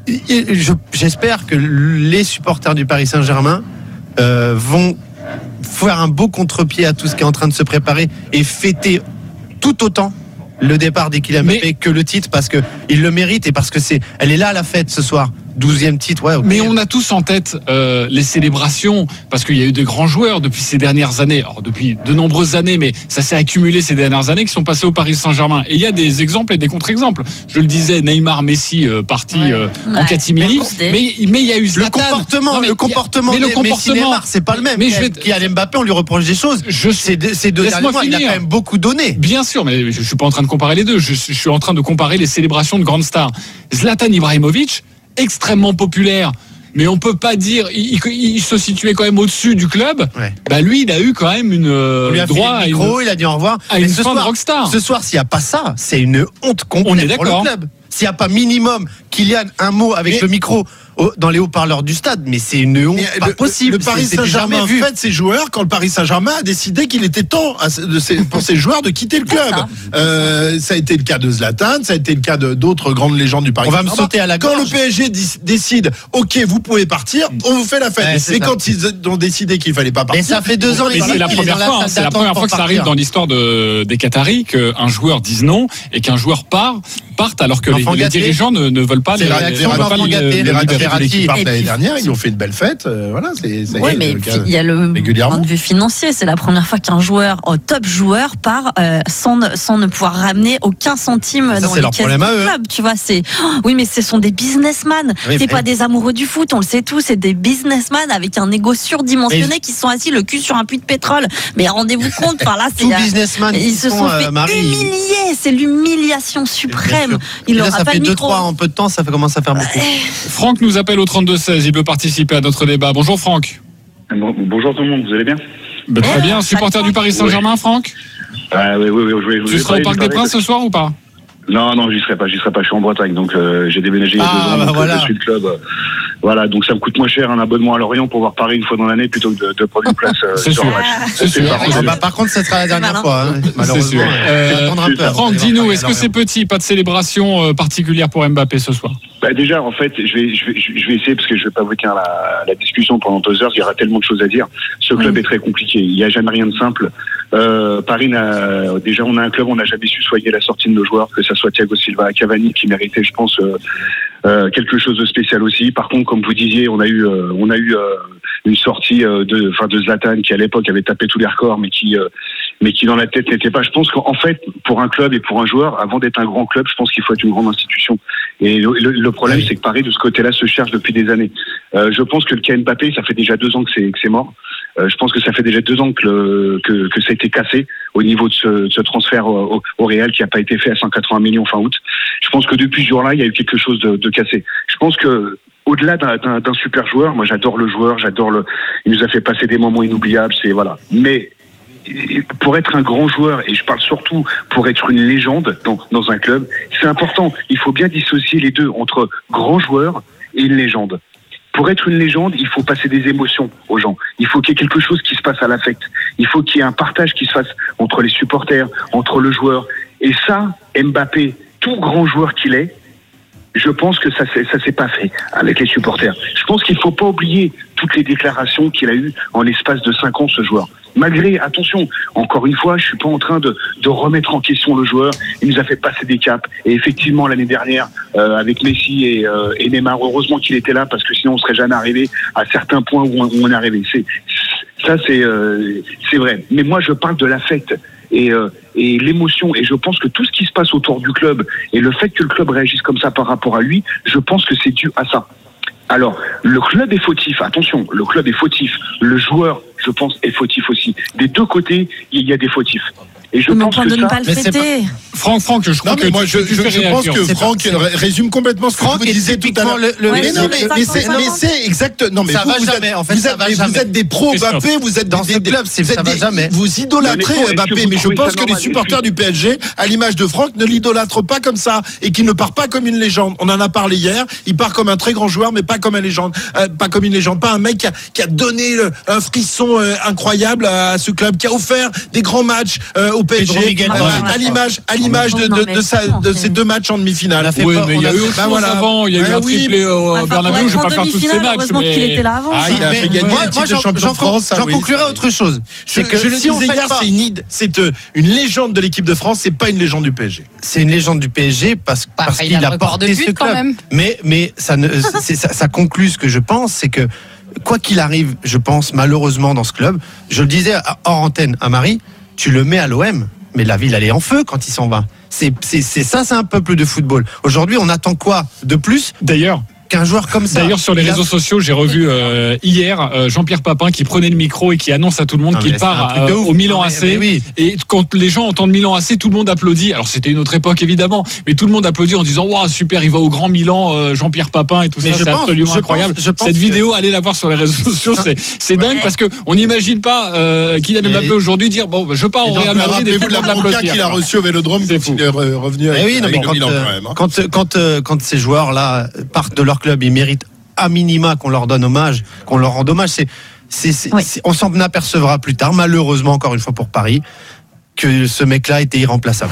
Je, j'espère que les supporters du Paris Saint-Germain euh, vont faire un beau contre-pied à tout ce qui est en train de se préparer et fêter tout autant le départ des Kylian Mbappé que le titre, parce que il le mérite et parce que c'est, elle est là la fête ce soir. douzième titre, ouais. Okay. Mais on a tous en tête euh, les célébrations, parce qu'il y a eu des grands joueurs depuis ces dernières années, alors depuis de nombreuses années, mais ça s'est accumulé ces dernières années, qui sont passés au Paris Saint-Germain. Et il y a des exemples et des contre-exemples. Je le disais, Neymar, Messi euh, parti ouais. euh, ouais. en catimini, mais mais il y a eu Zlatan. Le comportement, non, mais, le comportement, mais le comportement, Messi, Neymar, c'est pas le même. Mais je vais qui a Mbappé, on lui reproche des choses. Je sais, ces deux derniers mois, il a quand même beaucoup donné. Bien sûr, mais je suis pas en train de comparer les deux. Je, je suis en train de comparer les célébrations de grandes stars. Zlatan Ibrahimovic, extrêmement populaire, mais on peut pas dire il, il, il se situait quand même au-dessus du club. Ouais. Bah lui, il a eu quand même une on lui a droit fait le micro, à une, il a dit au revoir. À une fin de rockstar. Ce soir, s'il y a pas ça, c'est une honte complète on est pour le club. S'il y a pas minimum Kylian un mot avec mais, le micro dans les haut-parleurs du stade, mais c'est une honte pas le, possible. Le Paris Saint-Germain fait ses joueurs quand le Paris Saint-Germain a décidé qu'il était temps à, de ses, pour ses joueurs de quitter le club. Ça. Euh, ça a été le cas de Zlatan, ça a été le cas de, d'autres grandes légendes du Paris on Saint-Germain. On va me sauter à la gorge. Quand le P S G d- décide, ok, vous pouvez partir, on vous fait la fête. Ouais, c'est et quand ils ont décidé qu'il fallait pas partir. Mais ça fait deux ans. Et c'est la première fois, c'est la première fois que ça arrive dans l'histoire de, des Qataris qu'un joueur dise non et qu'un joueur part, parte alors que les, les dirigeants ne, ne veulent pas. Les Verratti qui partent l'année dernière, ils ont fait une belle fête. Euh, voilà, c'est. c'est oui, mais il y a le point de vue financier. C'est la première fois qu'un joueur, un top joueur, part euh, sans, sans ne pouvoir ramener aucun centime ça, dans les caisses du club. Tu vois, c'est. Oh, oui, mais ce sont des businessmen. Oui, c'est mais... pas des amoureux du foot. On le sait tous. C'est des businessmen avec un ego surdimensionné mais... qui sont assis le cul sur un puits de pétrole. Mais rendez-vous compte, enfin là, c'est. Tout businessman. Ils se sont fait humilier. C'est l'humiliation suprême. Il là, ça fait deux trois en peu de temps. Ça commence à faire beaucoup. Franck nous appelle au trente-deux seize. Il veut participer à notre débat. Bonjour Franck. Bon, bonjour tout le monde, vous allez bien? Ben, très bien. Supporter du Paris Saint-Germain, Franck? Ah, oui, oui, oui, oui, oui. Tu seras au Parc des Princes ce soir ou pas? Non, non, j'y serai pas, j'y serai pas. Je suis en Bretagne, donc euh, j'ai déménagé il y a Ah, deux ans. bah donc, voilà. Je suis le club. euh, voilà, donc ça me coûte moins cher un abonnement à Lorient pour voir Paris une fois dans l'année plutôt que de, de prendre une place euh, C'est sur sûr. un match. C'est sûr. pas Ah, possible. bah, par contre, ça sera la dernière Malin. fois, hein, C'est malheureusement. sûr. Euh, Euh, attendre un peu avant Franck, de dis-nous, voir est-ce que Paris à c'est Lorient. petit, pas de célébration euh, particulière pour Mbappé ce soir? Bah déjà, en fait, je vais, je vais, je vais essayer parce que je vais pas vous tenir la, la discussion pendant deux heures. Il y aura tellement de choses à dire. Ce club est très compliqué. Il n'y a jamais rien de simple. Euh, Paris n'a, déjà, on a un club, on n'a jamais su soigner la sortie de nos joueurs, que ça soit Thiago Silva, Cavani, qui méritait, je pense, euh, euh, quelque chose de spécial aussi. Par contre, comme vous disiez, on a eu, euh, on a eu euh, une sortie euh, de, enfin, de Zlatan qui à l'époque avait tapé tous les records, mais qui, euh, mais qui dans la tête n'était pas. Je pense qu'en fait, pour un club et pour un joueur, avant d'être un grand club, je pense qu'il faut être une grande institution. Et le, le, le problème, c'est que Paris, de ce côté-là, se cherche depuis des années. Euh, je pense que le cas Mbappé, ça fait déjà deux ans que c'est, que c'est mort. Euh, je pense que ça fait déjà deux ans que, le, que, que ça a été cassé au niveau de ce, de ce transfert au, au Real qui n'a pas été fait à cent quatre-vingts millions fin août. Je pense que depuis ce jour-là, il y a eu quelque chose de, de cassé. Je pense que au-delà d'un, d'un, d'un super joueur, moi j'adore le joueur, j'adore le. Il nous a fait passer des moments inoubliables, c'est voilà. Mais pour être un grand joueur, et je parle surtout pour être une légende dans, dans un club, c'est important. Il faut bien dissocier les deux entre grand joueur et une légende. Pour être une légende, il faut passer des émotions aux gens. Il faut qu'il y ait quelque chose qui se passe à l'affect. Il faut qu'il y ait un partage qui se fasse entre les supporters, entre le joueur. Et ça, Mbappé, tout grand joueur qu'il est, je pense que ça s'est, ça s'est pas fait avec les supporters. Je pense qu'il faut pas oublier toutes les déclarations qu'il a eues en l'espace de cinq ans, ce joueur. Malgré, attention, encore une fois, je suis pas en train de, de remettre en question le joueur. Il nous a fait passer des caps. Et effectivement, l'année dernière, euh, avec Messi et, euh, et Neymar, heureusement qu'il était là parce que sinon on serait jamais arrivé à certains points où on, où on est arrivé. C'est, ça, c'est, euh, c'est vrai. Mais moi, je parle de l'affect. Et, euh, et l'émotion, et je pense que tout ce qui se passe autour du club et le fait que le club réagisse comme ça par rapport à lui, je pense que c'est dû à ça. Alors, le club est fautif, attention, le club est fautif, le joueur, je pense, est fautif aussi. Des deux côtés, il y a des fautifs. Et je Mais pense on que peut ne ça... pas le fêter. Franck, Franck, je crois Non, mais que moi, tu- je, tu je, fais je pense réagir. que C'est Franck pas- ré- résume complètement ce que Franck vous est disiez tout à typiquement l'heure. le- le- mais, Ouais, non, mais mais, ça, mais ça, c'est, ça mais va. c'est exact. Non, mais Ça vous, va vous jamais, êtes, en fait, vous ça êtes, va mais jamais. vous êtes des pros Christophe. Mbappé, vous êtes Dans des, ce des- club, c'est- vous êtes ça va des- jamais. vous idolâtrez Non, mais Mbappé, est-ce que mais vous je trouvez pense ça que les normal supporters du P S G, à l'image de Franck, ne l'idolâtrent pas comme ça et qu'il ne part pas comme une légende. On en a parlé hier. Il part comme un très grand joueur, mais pas comme une légende, euh, pas comme une légende, pas un mec qui a, qui a donné le- un frisson euh, incroyable à ce club, qui a offert des grands matchs euh, au P S G, Pedro Miguel, euh, ouais. à l'image, à l'image de, de, de, sa- de ces deux matchs en demi-finale. On a fait Oui, pas- mais il y a on a eu fait- autre bah chose voilà. avant. Il y a eu Ouais, un oui. triplé au Enfin, Bernabéu. ouais, Je vais en pas faire tous ces demi-finale, matchs. heureusement mais- qu'il était là avant. Ah, il a Mais- fait gagner moi- le titre moi, de j'en- champion j'en- de France. ça, J'en oui. conclurai autre chose. C'est C'est que que je le si on disais fait hier, pas- c'est une, id- c'est euh, une légende de l'équipe de France, c'est pas une légende du P S G. c'est une légende du P S G parce, Bah, parce il a qu'il le a record de porté buts, ce quand club. même. Mais, mais ça, ne, c'est- ça, ça conclut ce que je pense, c'est que quoi qu'il arrive, je pense malheureusement dans ce club, je le disais à- hors antenne à Marie, tu le mets à l'O M, mais la ville elle est en feu quand il s'en va. C'est, c'est, c'est ça, c'est un peuple de football. Aujourd'hui, on attend quoi de plus D'ailleurs, qu'un joueur comme ça? D'ailleurs, sur les Il a- réseaux sociaux, j'ai revu euh, hier euh, Jean-Pierre Papin qui prenait le micro et qui annonce à tout le monde Ah, qu'il mais c'est un part truc de euh, ouf. au Milan Non, mais- A C. mais oui. Et quand les gens entendent Milan A C, tout le monde applaudit. Alors c'était une autre époque évidemment, mais tout le monde applaudit en disant waouh super, il va au Grand Milan, euh, Jean-Pierre Papin et tout Mais ça, je c'est pense- absolument je incroyable. pense- je pense Cette que- vidéo, allez la voir sur les réseaux sociaux, c'est c'est dingue parce que on n'imagine pas euh, Kylian Mbappé aujourd'hui dire bon, je pars au Real Madrid et Rappelez-vous tout de le la monde bronca l'applaudit. qu'il a reçu au Vélodrome C'est quand fou. il est re- revenu Eh avec, oui, non, avec mais le quand, Milan euh, quand même. hein. quand, quand, euh, quand ces joueurs-là partent de leur club, ils méritent à minima qu'on leur donne hommage, qu'on leur rende hommage. C'est, c'est, c'est- Oui. c'est- on s'en apercevra plus tard, malheureusement, encore une fois pour Paris, que ce mec-là était irremplaçable.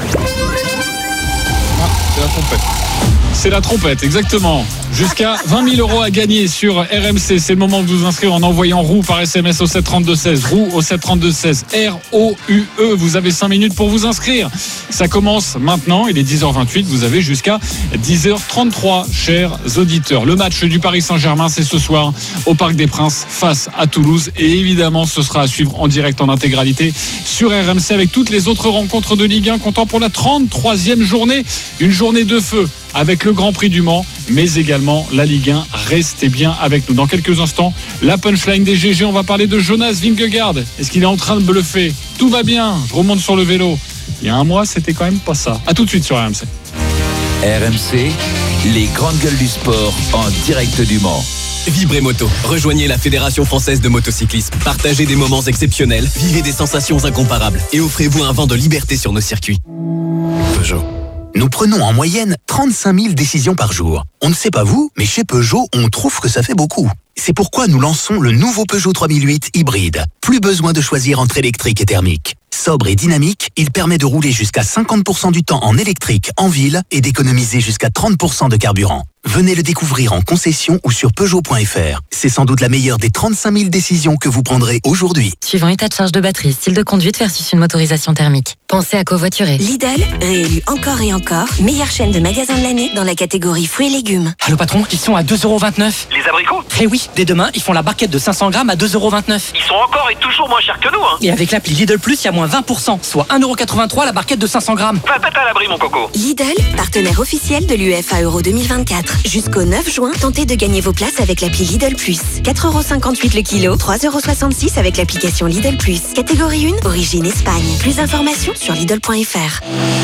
C'est la trompette. C'est la trompette, exactement. Jusqu'à vingt mille euros à gagner sur R M C. C'est le moment de vous inscrire en envoyant roue par S M S au sept trente-deux seize. Roue au sept trente-deux seize. R O U E. Vous avez cinq minutes pour vous inscrire. Ça commence maintenant. Il est dix heures vingt-huit. Vous avez jusqu'à dix heures trente-trois, chers auditeurs. Le match du Paris Saint-Germain, c'est ce soir au Parc des Princes face à Toulouse. Et évidemment, ce sera à suivre en direct en intégralité sur R M C avec toutes les autres rencontres de Ligue un comptant pour la trente-troisième journée. Une journée de feu avec le Grand Prix du Mans, mais également la Ligue un. Restez bien avec nous. Dans quelques instants, la punchline des G G. On va parler de Jonas Vingegaard. Est-ce qu'il est en train de bluffer? Tout va bien. Je remonte sur le vélo. Il y a un mois, c'était quand même pas ça. À tout de suite sur R M C. R M C, les grandes gueules du sport en direct du Mans. Vibrez Moto. Rejoignez la Fédération Française de Motocyclisme. Partagez des moments exceptionnels, vivez des sensations incomparables et offrez-vous un vent de liberté sur nos circuits. Peugeot. Nous prenons en moyenne trente-cinq mille décisions par jour. On ne sait pas vous, mais chez Peugeot, on trouve que ça fait beaucoup. C'est pourquoi nous lançons le nouveau Peugeot trois mille huit hybride. Plus besoin de choisir entre électrique et thermique. Sobre et dynamique, il permet de rouler jusqu'à cinquante pour cent du temps en électrique en ville et d'économiser jusqu'à trente pour cent de carburant. Venez le découvrir en concession ou sur Peugeot point F R. C'est sans doute la meilleure des trente-cinq mille décisions que vous prendrez aujourd'hui. Suivant état de charge de batterie, style de conduite versus une motorisation thermique. Pensez à covoiturer. Lidl, réélu encore et encore, meilleure chaîne de magasins de l'année dans la catégorie fruits et légumes. Allô patron, ils sont à deux euros vingt-neuf. Les abricots ? Eh oui, dès demain, ils font la barquette de cinq cents grammes à deux euros vingt-neuf. Ils sont encore et toujours moins chers que nous, hein. Et avec l'appli Lidl Plus, il y a moins vingt pour cent, soit un euro quatre-vingt-trois la barquette de cinq cents grammes. Va tête à l'abri, mon coco. Lidl, partenaire officiel de l'U E F A Euro deux mille vingt-quatre. Jusqu'au neuf juin, tentez de gagner vos places avec l'appli Lidl Plus. quatre euros cinquante-huit le kilo, trois euros soixante-six avec l'application Lidl Plus. Catégorie un, origine Espagne. Plus d'informations sur Lidl point F R.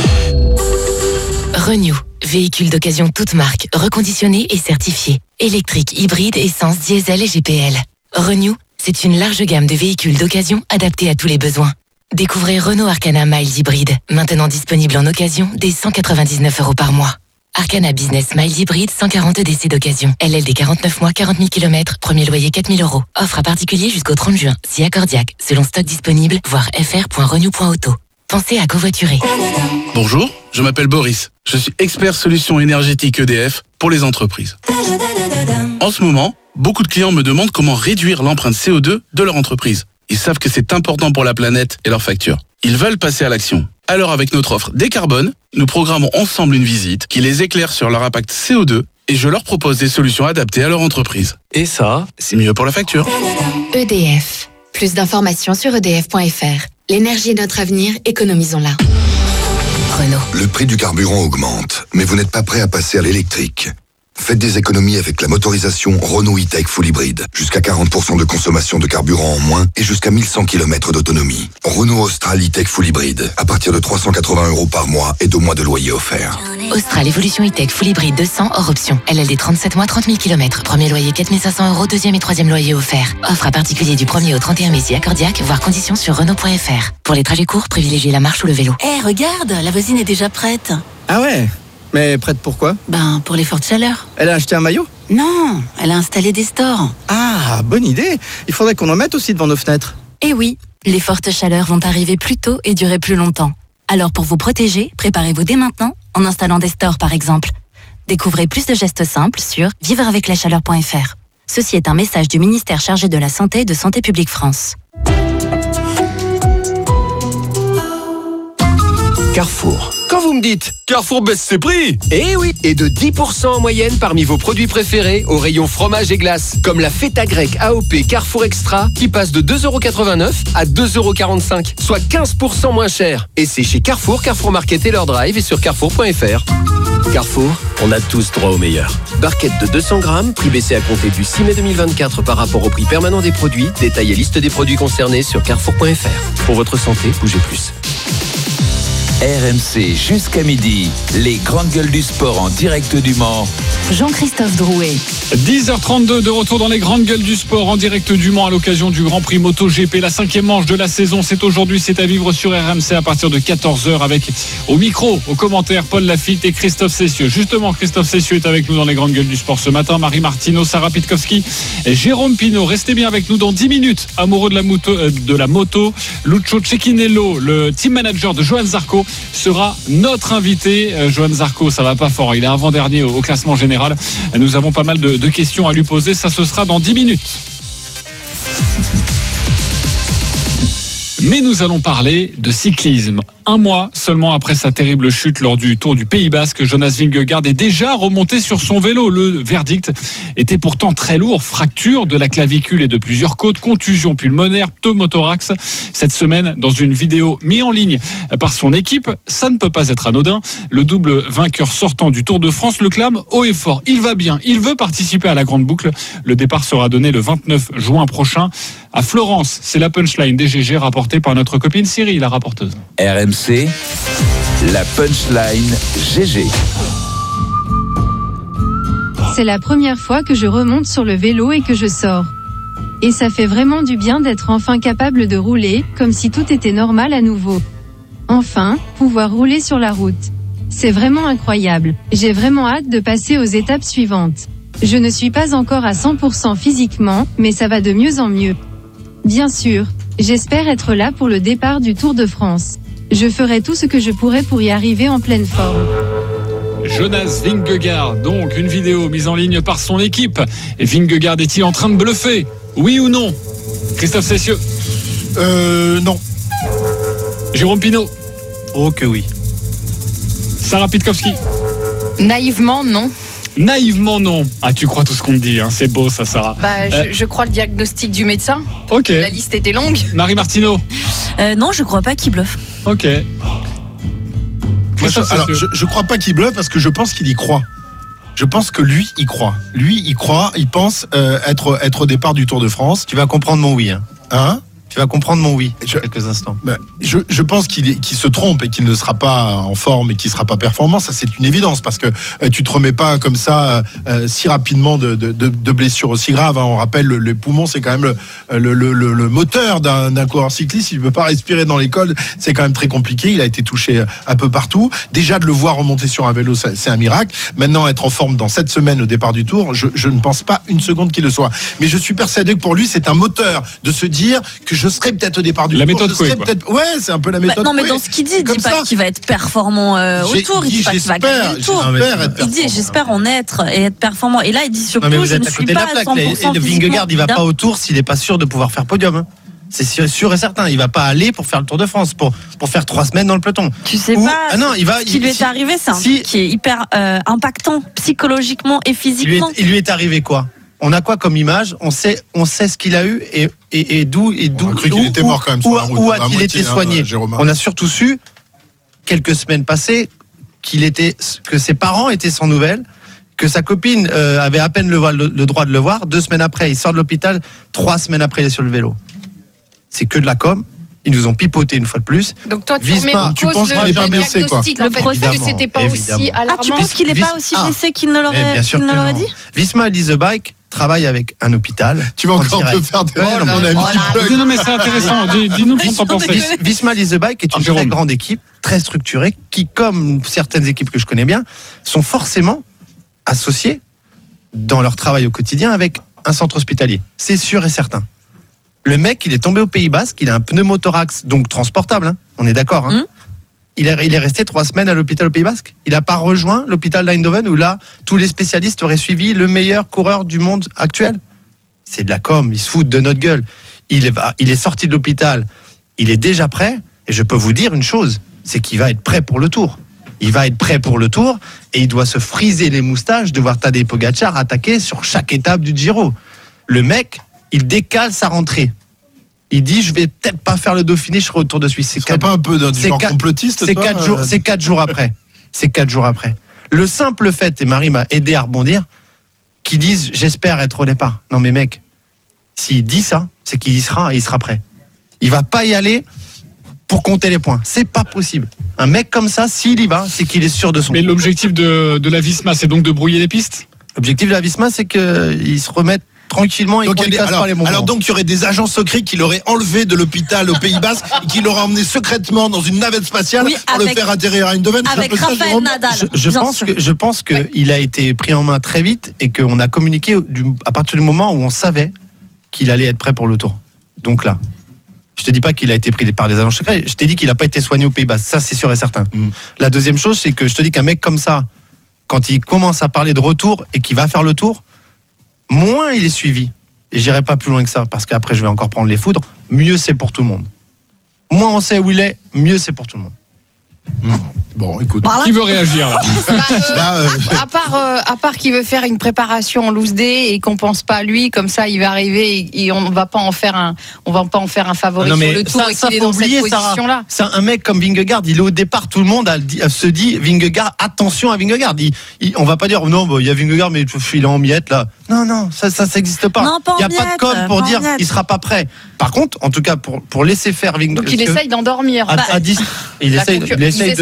Renew, véhicule d'occasion toute marque, reconditionné et certifié. Électrique, hybride, essence, diesel et G P L. Renew, c'est une large gamme de véhicules d'occasion adaptés à tous les besoins. Découvrez Renault Arcana Miles Hybride, maintenant disponible en occasion dès cent quatre-vingt-dix-neuf euros par mois. Arcana Business Miles Hybride, cent quarante D C d'occasion. L L D quarante-neuf mois, quarante mille kilomètres, premier loyer quatre mille euros. Offre à particulier jusqu'au trente juin, si accordiaque, selon stock disponible, voir f r point renew point auto. Pensez à covoiturer. Bonjour, je m'appelle Boris. Je suis expert solutions énergétiques E D F pour les entreprises. En ce moment, beaucoup de clients me demandent comment réduire l'empreinte C O deux de leur entreprise. Ils savent que c'est important pour la planète et leurs factures. Ils veulent passer à l'action. Alors avec notre offre Décarbone, nous programmons ensemble une visite qui les éclaire sur leur impact C O deux et je leur propose des solutions adaptées à leur entreprise. Et ça, c'est mieux pour la facture. E D F. Plus d'informations sur e d f point f r. L'énergie est notre avenir, économisons-la. Renault. Le prix du carburant augmente, mais vous n'êtes pas prêt à passer à l'électrique. Faites des économies avec la motorisation Renault E-Tech Full Hybride. Jusqu'à quarante pour cent de consommation de carburant en moins et jusqu'à mille cent kilomètres d'autonomie. Renault Austral E-Tech Full Hybride. À partir de trois cent quatre-vingts euros par mois et deux mois de loyer offert. Austral Evolution E-Tech Full Hybride deux cents hors option. L L D trente-sept mois, trente mille kilomètres. Premier loyer quatre mille cinq cents euros, deuxième et troisième loyer offert. Offre à particulier du premier au trente et un mai si accordiaque, voire conditions sur Renault point F R. Pour les trajets courts, privilégiez la marche ou le vélo. Eh, hey, regarde, la voisine est déjà prête. Ah ouais? Mais prête pourquoi? Ben, pour les fortes chaleurs. Elle a acheté un maillot? Non, elle a installé des stores. Ah, bonne idée. Il faudrait qu'on en mette aussi devant nos fenêtres. Eh oui, les fortes chaleurs vont arriver plus tôt et durer plus longtemps. Alors pour vous protéger, préparez-vous dès maintenant en installant des stores par exemple. Découvrez plus de gestes simples sur vivre avec la chaleur point f r. Ceci est un message du ministère chargé de la Santé et de Santé publique France. Carrefour. Quand vous me dites Carrefour baisse ses prix, eh oui, et de dix pour cent en moyenne parmi vos produits préférés au rayon fromage et glace, comme la feta grecque A O P Carrefour Extra qui passe de deux euros quatre-vingt-neuf à deux euros quarante-cinq, soit quinze pour cent moins cher. Et c'est chez Carrefour, Carrefour Market et leur drive et sur carrefour point f r. Carrefour, on a tous droit au meilleur. Barquette de deux cents grammes, prix baissé à compter du six mai deux mille vingt-quatre par rapport au prix permanent des produits. Détail et liste des produits concernés sur carrefour point f r. Pour votre santé, bougez plus. R M C jusqu'à midi, les grandes gueules du sport en direct du Mans. Jean-Christophe Drouet. dix heures trente-deux de retour dans les grandes gueules du sport en direct du Mans à l'occasion du Grand Prix MotoGP. La cinquième manche de la saison, c'est aujourd'hui, c'est à vivre sur R M C à partir de quatorze heures avec au micro, aux commentaires, Paul Lafitte et Christophe Cessieux. Justement, Christophe Cessieux est avec nous dans les grandes gueules du sport ce matin. Marie Martineau, Sarah Pitkowski et Jérôme Pinault. Restez bien avec nous dans dix minutes. Amoureux de la moto, de la moto Lucio Cecchinello, le team manager de Johan Zarco, sera notre invité. Euh, Johan Zarco, ça va pas fort. Il est avant-dernier au, au classement général. Nous avons pas mal de, de questions à lui poser. Ça, ce sera dans dix minutes. Mais nous allons parler de cyclisme. Un mois seulement après sa terrible chute lors du Tour du Pays Basque, Jonas Vingegaard est déjà remonté sur son vélo. Le verdict était pourtant très lourd. Fracture de la clavicule et de plusieurs côtes, contusion pulmonaire, pneumothorax. Cette semaine, dans une vidéo mise en ligne par son équipe, ça ne peut pas être anodin. Le double vainqueur sortant du Tour de France le clame haut et fort. Il va bien, il veut participer à la grande boucle. Le départ sera donné le vingt-neuf juin prochain à Florence. C'est la punchline des G G rapportée par notre copine Cyril, la rapporteuse. R M C, la punchline G G. C'est la première fois que je remonte sur le vélo et que je sors. Et ça fait vraiment du bien d'être enfin capable de rouler, comme si tout était normal à nouveau. Enfin, pouvoir rouler sur la route. C'est vraiment incroyable. J'ai vraiment hâte de passer aux étapes suivantes. Je ne suis pas encore à cent pour cent physiquement, mais ça va de mieux en mieux. Bien sûr, j'espère être là pour le départ du Tour de France. Je ferai tout ce que je pourrai pour y arriver en pleine forme. Jonas Vingegaard, donc une vidéo mise en ligne par son équipe. Et Vingegaard est-il en train de bluffer? Oui ou non? Christophe Cessieux? Euh, non. Jérôme Pinault? Oh que oui. Sarah Pitkowski? Naïvement, non. Naïvement, non. Ah, tu crois tout ce qu'on te dit, hein. C'est beau ça, Sarah. Bah, Euh, je, je crois le diagnostic du médecin. Ok. La liste était longue. Marie Martineau? Euh, non, je crois pas qu'il bluffe. Ok. Moi, je, alors, je, je crois pas qu'il bluffe parce que je pense qu'il y croit. Je pense que lui, il croit. Lui, il croit, il pense euh, être, être au départ du Tour de France. Tu vas comprendre mon oui. Hein, hein Tu vas comprendre mon oui je, dans quelques instants. Ben, je, je pense qu'il, est, qu'il se trompe et qu'il ne sera pas en forme et qu'il ne sera pas performant. Ça, c'est une évidence parce que euh, tu te remets pas comme ça euh, si rapidement de, de, de, de blessures aussi graves. Hein. On rappelle, le, les poumons, c'est quand même le, le, le, le, le moteur d'un, d'un coureur cycliste. Il ne peut pas respirer dans les cols. C'est quand même très compliqué. Il a été touché un peu partout. Déjà, de le voir remonter sur un vélo, c'est, c'est un miracle. Maintenant, être en forme dans cette semaine au départ du Tour, je, je ne pense pas une seconde qu'il le soit. Mais je suis persuadé que pour lui, c'est un moteur de se dire que je serai peut-être au départ du la Tour. méthode Je serai Coué, peut-être... Ouais, c'est un peu la méthode. Bah, non, mais Coué. dans ce qu'il dit, il Comme dit pas ça. qu'il va être performant euh, au J'ai Tour. Il dit, dit pas qu'il va j'espère, gagner le Tour. j'espère être Il dit performant. j'espère en être et être performant. Et là, il dit surtout Non mais vous je êtes ne à suis côté de pas la à plaque. cent pour cent Le physiquement. Vingegaard, il va Évidemment. pas au Tour s'il n'est pas sûr de pouvoir faire podium. Hein. C'est sûr, sûr et certain. Il va pas aller pour faire le Tour de France, pour, pour faire trois semaines dans le peloton. Tu sais Ou- pas. Ah non, il va. Ce qui lui est si- arrivé, c'est un si- truc qui est hyper euh, impactant psychologiquement et il lui, est, physiquement. il lui est arrivé quoi? On a quoi comme image? On sait, on sait ce qu'il a eu et, et, et d'où et d'où On a cru qu'il où- était où- mort quand même sur où- la route, où à a-t-il moitié, été hein, soigné? Jérôme. On a surtout su quelques semaines passées qu'il était, que ses parents étaient sans nouvelles, que sa copine euh, avait à peine le, le, le droit de le voir. Deux semaines après, il sort de l'hôpital. Trois semaines après, il est sur le vélo. C'est que de la com. Ils nous ont pipoté une fois de plus. Donc toi, tu Visma, remets en tu cause penses le, qu'il est pas le blessé, quoi. diagnostic, en Le fait, procès, parce que c'était pas évidemment. aussi Ah, tu alarmant. penses qu'il n'est pas Vis- aussi Ah. blessé qu'il ne Eh l'aurait, bien sûr qu'il ne que l'aurait non. dit? Visma Lease the Bike travaille avec un hôpital. Tu vas en encore direct. te faire des Ouais, rôles, non, mon mais- ami. voilà. Non, mais c'est intéressant. Dis- Dis-nous ce qu'on t'en pense. Vis- Visma Lease the Bike est Ah, une Jérôme. très grande équipe, très structurée, qui, comme certaines équipes que je connais bien, sont forcément associées dans leur travail au quotidien avec un centre hospitalier. C'est sûr et certain. Le mec, il est tombé au Pays Basque, il a un pneumothorax, donc transportable, hein, on est d'accord. Hein. Mmh. Il, est, il est resté trois semaines à l'hôpital au Pays Basque. Il n'a pas rejoint l'hôpital d'Eindhoven où là, tous les spécialistes auraient suivi le meilleur coureur du monde actuel. C'est de la com, ils se foutent de notre gueule. Il est, il est sorti de l'hôpital, il est déjà prêt, et je peux vous dire une chose, c'est qu'il va être prêt pour le Tour. Il va être prêt pour le Tour, et il doit se friser les moustaches de voir Tadej Pogacar attaquer sur chaque étape du Giro. Le mec, il décale sa rentrée. Il dit, je vais peut-être pas faire le Dauphiné, je serai au Tour de Suisse. C'est C'est pas un peu d'un- du c'est genre quatre- complotiste, C'est toi, quatre euh, jours, c'est quatre jours après. C'est quatre jours après. Le simple fait, et Marie m'a aidé à rebondir, qu'ils disent, j'espère être au départ. Non mais mec, s'il dit ça, c'est qu'il y sera et il sera prêt. Il va pas y aller pour compter les points. C'est pas possible. Un mec comme ça, s'il y va, c'est qu'il est sûr de son. Mais l'objectif de, de la Visma, c'est donc de brouiller les pistes? L'objectif de la Visma, c'est qu'ils se remettent tranquillement et Donc, qu'on il y ne a des- casse alors, pas les bonbons. alors donc il y aurait des agents secrets qui l'auraient enlevé de l'hôpital au Pays Basque et qui l'auraient emmené secrètement dans une navette spatiale Oui, pour avec- le faire atterrir à Eindhoven. C'est un Avec peu ça, Raphaël Jérôme Nadal. Je, je bien pense sûr. que je pense que il a été pris en main très vite et qu'on a communiqué du, à partir du moment où on savait qu'il allait être prêt pour le Tour. Donc là, je te dis pas qu'il a été pris par des agents secrets. Je t'ai dit qu'il a pas été soigné au Pays Basque. Ça, c'est sûr et certain. Mm. La deuxième chose, c'est que je te dis qu'un mec comme ça, quand il commence à parler de retour et qu'il va faire le Tour, moins il est suivi. Et j'irai pas plus loin que ça parce qu'après je vais encore prendre les foudres. Mieux c'est pour tout le monde. Moins on sait où il est, mieux c'est pour tout le monde. Bon, écoute. Qui veut réagir là? Bah, euh, Là, euh, à part, euh, à part qu'il veut faire une préparation en loose day et qu'on pense pas à lui, comme ça il va arriver et, et on va pas en faire un, on va pas en faire un favori Non, sur mais le tour ça- et ça, qu'il est faut dans cette oublier, Sarah. position-là. C'est un mec comme Vingegaard, il est au départ, tout le monde a, a- se dit Vingegaard, attention à Vingegaard. Il, il- on va pas dire non, bah, il y a Vingegaard, mais il est en miettes là. Non, non, ça, ça, ça existe pas. Non, pas en Il y a pas de miettes, com pour pas en dire miettes. il sera pas prêt. Par contre, en tout cas, pour, pour laisser faire Vingegaard. Donc il essaye d'endormir. À, Bah, à dix, il la essaye, concur- il essaye ils essayent de, de-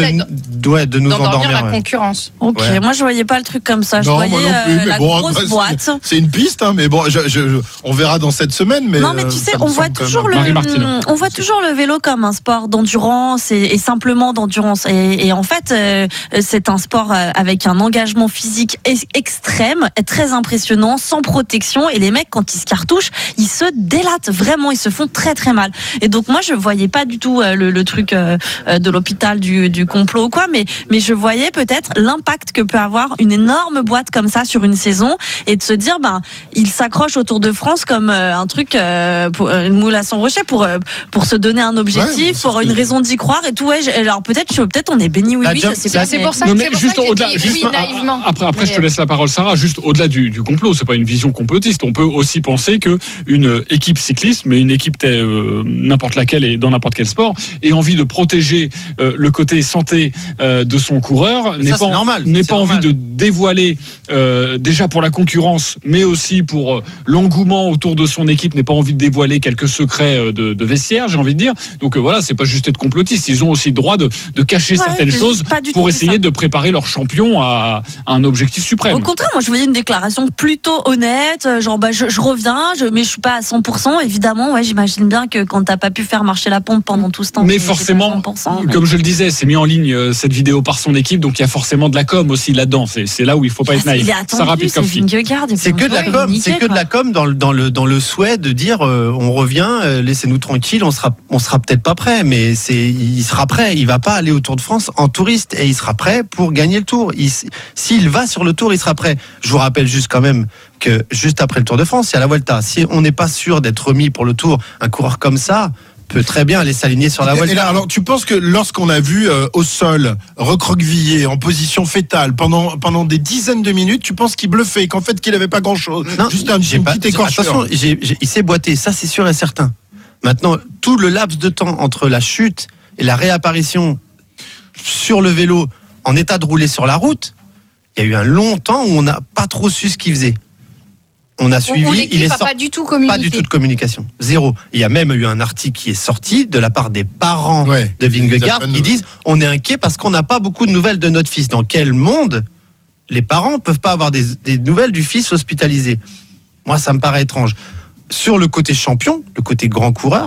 ouais, de nous d'endormir endormir. la ouais. concurrence. Ok, Ouais. moi je voyais pas le truc comme ça. Je Non, voyais moi non plus, euh, mais la bon, grosse après, boîte. c'est- C'est une piste, hein, mais bon, je, je- je- on verra dans cette semaine. Mais non, mais euh, tu sais, ça me on voit semble quand toujours même- le, Marie-Martine. on voit toujours le vélo comme un sport d'endurance et, et simplement d'endurance. Et, et en fait, euh, c'est un sport euh, avec un engagement physique ex- extrême, très impressionnant, sans protection. Et les mecs, quand ils se cartouchent, ils se délatent vraiment, ils se font très très mal. Et donc moi, je voyais pas du tout euh, le, le truc euh, euh, de l'hôpital du, du complot ou quoi, mais mais je voyais peut-être l'impact que peut avoir une énorme boîte comme ça sur une saison et de se dire, ben, il s'accroche au Tour de France comme euh, un truc, euh, pour, euh, une moule à son rocher pour euh, pour se donner un objectif, Ouais, pour une raison d'y croire et tout. Ouais, j'ai- alors peut-être, peut-être on est béni oui La oui, jump, je sais c'est- pas. C'est mais- pour ça Non, que mais c'est pour juste ça que j'ai au-delà, dit juste- oui, naïvement. Après, après, je te Mais- laisse la parole, Sarah. Juste au-delà du, du complot, c'est pas une vision complotiste. On peut aussi penser que une équipe cycliste, mais une équipe euh, n'importe laquelle et dans n'importe quel sport, ait envie de protéger euh, le côté santé euh, de son coureur, Mais n'est ça, pas, c'est normal, n'est c'est pas envie normal. de dévoiler euh, déjà pour la concurrence, mais aussi pour euh, l'engouement autour de son équipe, n'est pas envie de dévoiler quelques secrets euh, de, de vestiaire, j'ai envie de dire. Donc euh, voilà, c'est pas juste être complotiste. Ils ont aussi le droit de, de cacher Ouais, certaines c'est choses pas du pour tout essayer ça. de préparer leur champion à, à un objectif suprême. Au contraire, moi je voyais une déclaration plutôt honnête, euh, genre bah, je, je reviens, je, mais je suis pas à cent pour cent. Évidemment, ouais, j'imagine bien que quand t'as pas pu faire marcher la pompe pendant tout ce temps, Mais t'es- t'es pas à forcément, cent pour cent, mais- comme je le disais, c'est mis en ligne euh, cette vidéo par son équipe, donc il y a forcément de la com aussi là-dedans. C'est, c'est là où il faut pas être naïf. il est Sarah attendu, c'est Pitkowski. Vingegaard. et C'est puis que de la on peut com, communiquer, c'est que de quoi. la com dans le dans le dans le souhait de dire euh, on revient, euh, laissez-nous tranquilles, on sera on sera peut-être pas prêt, mais c'est il sera prêt, il va pas aller au Tour de France en touriste et il sera prêt pour gagner le Tour. Il, s'il va sur le Tour, il sera prêt. Je vous rappelle juste quand même que juste après le Tour de France, il y a la Vuelta. Si on n'est pas sûr d'être remis pour le Tour, un coureur comme ça peut très bien aller s'aligner sur la Et Vuelta. là, alors, tu penses que lorsqu'on a vu euh, au sol, recroquevillé, en position fétale, pendant, pendant des dizaines de minutes, tu penses qu'il bluffait, qu'en fait, qu'il n'avait pas grand-chose? Non, Juste un, j'ai une pas- petite écorchure. Attention, j'ai- j'ai- il s'est boité, ça c'est sûr et certain. Maintenant, tout le laps de temps entre la chute et la réapparition sur le vélo en état de rouler sur la route, il y a eu un long temps où on n'a pas trop su ce qu'il faisait. On a suivi, Où il l'équipe est a sorti. pas du tout communiqué. Pas du tout de communication, zéro. Il y a même eu un article qui est sorti de la part des parents Ouais, de Vingegaard ils apprennent- qui disent on est inquiet parce qu'on n'a pas beaucoup de nouvelles de notre fils. Dans quel monde les parents peuvent pas avoir des, des nouvelles du fils hospitalisé? Moi, ça me paraît étrange. Sur le côté champion, le côté grand coureur,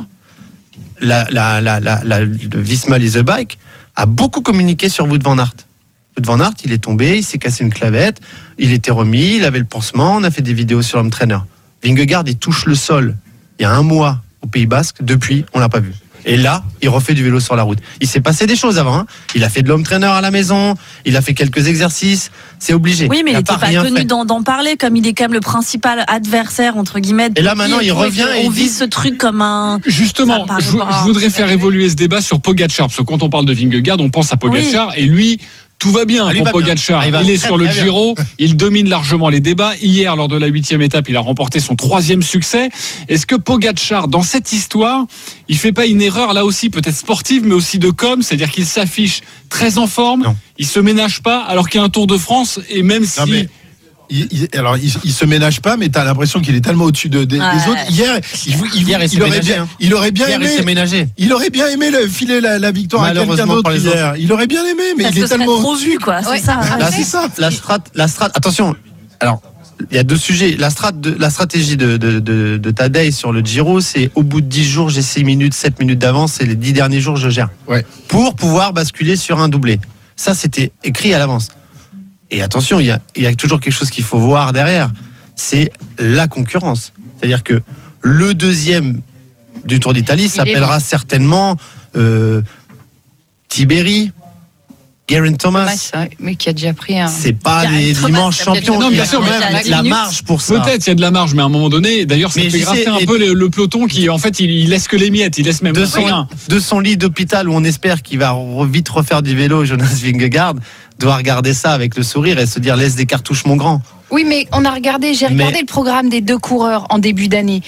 la, la, la, la, la- le Visma Lease Bike a beaucoup communiqué sur Wout van Aert. Wout van Aert, il est tombé, il s'est cassé une clavette, il était remis, il avait le pansement, on a fait des vidéos sur l'homme trainer. Vingegaard, il touche le sol il y a un mois au Pays Basque, depuis, on l'a pas vu. Et là, il refait du vélo sur la route. Il s'est passé des choses avant. Hein. Il a fait de l'homme trainer à la maison, il a fait quelques exercices, c'est obligé. Oui, mais il a n'était pas, rien tenu fait. d'en, d'en parler, comme il est quand même le principal adversaire, entre guillemets. Et là, maintenant, il revient et on il vit dit- ce truc comme un. Justement, Ça paraît je, pas- je voudrais faire évoluer ce débat sur Pogacar, parce que quand on parle de Vingegaard, on pense à Pogacar, et lui, tout va bien Ah, lui pour va bien. Pogacar. Ah, il va il est très, sur le très bien. Giro, il domine largement les débats. Hier, lors de la huitième étape, il a remporté son troisième succès. Est-ce que Pogacar, dans cette histoire, il fait pas une erreur là aussi, peut-être sportive, mais aussi de com, c'est-à-dire qu'il s'affiche très en forme, Non. il se ménage pas, alors qu'il y a un Tour de France, et même si... Non, mais il, il- alors, il, il se ménage pas, mais t'as l'impression qu'il est tellement au-dessus de, des, Ouais. des autres. Hier, il, il, Hier, il s'est il aurait ménagé, bien, hein. il aurait bien Hier, il aimé. s'est ménagé. Il aurait bien aimé le, filer la, la victoire à quelqu'un Malheureusement d'autre pour les hier. Il aurait bien aimé, mais Ça il se est serait tellement trop au-dessus. vu, quoi. Ouais. C'est ça. La, c'est ça. la strat, la strat, attention. Alors, il y a deux sujets. La, strat de, la stratégie de, de, de, de Tadej sur le Giro, c'est au bout de dix jours, j'ai six minutes, sept minutes d'avance, et les dix derniers jours, je gère. Ouais. Pour pouvoir basculer sur un doublé. Ça, c'était écrit à l'avance. Et attention, il y a, il y a toujours quelque chose qu'il faut voir derrière. C'est la concurrence. C'est-à-dire que le deuxième du Tour d'Italie s'appellera certainement euh, Tiberi, Geraint Thomas. Ouais, mais qui a déjà pris un. C'est pas Geraint les Thomas, dimanches ça peut être champions. Non, Il y bien a sûr, quand mais même dix la minutes, marge pour ça. Peut-être il y a de la marge, mais à un moment donné, d'ailleurs, ça Mais fait je grasser sais, un et- peu le, le peloton qui, en fait, il, il laisse que les miettes, il laisse même De rien. son, de son lit d'hôpital où on espère qu'il va re- vite refaire du vélo, Jonas Vingegaard doit regarder ça avec le sourire et se dire laisse des cartouches mon grand. Oui, mais on a regardé, j'ai regardé Mais- le programme des deux coureurs en début d'année.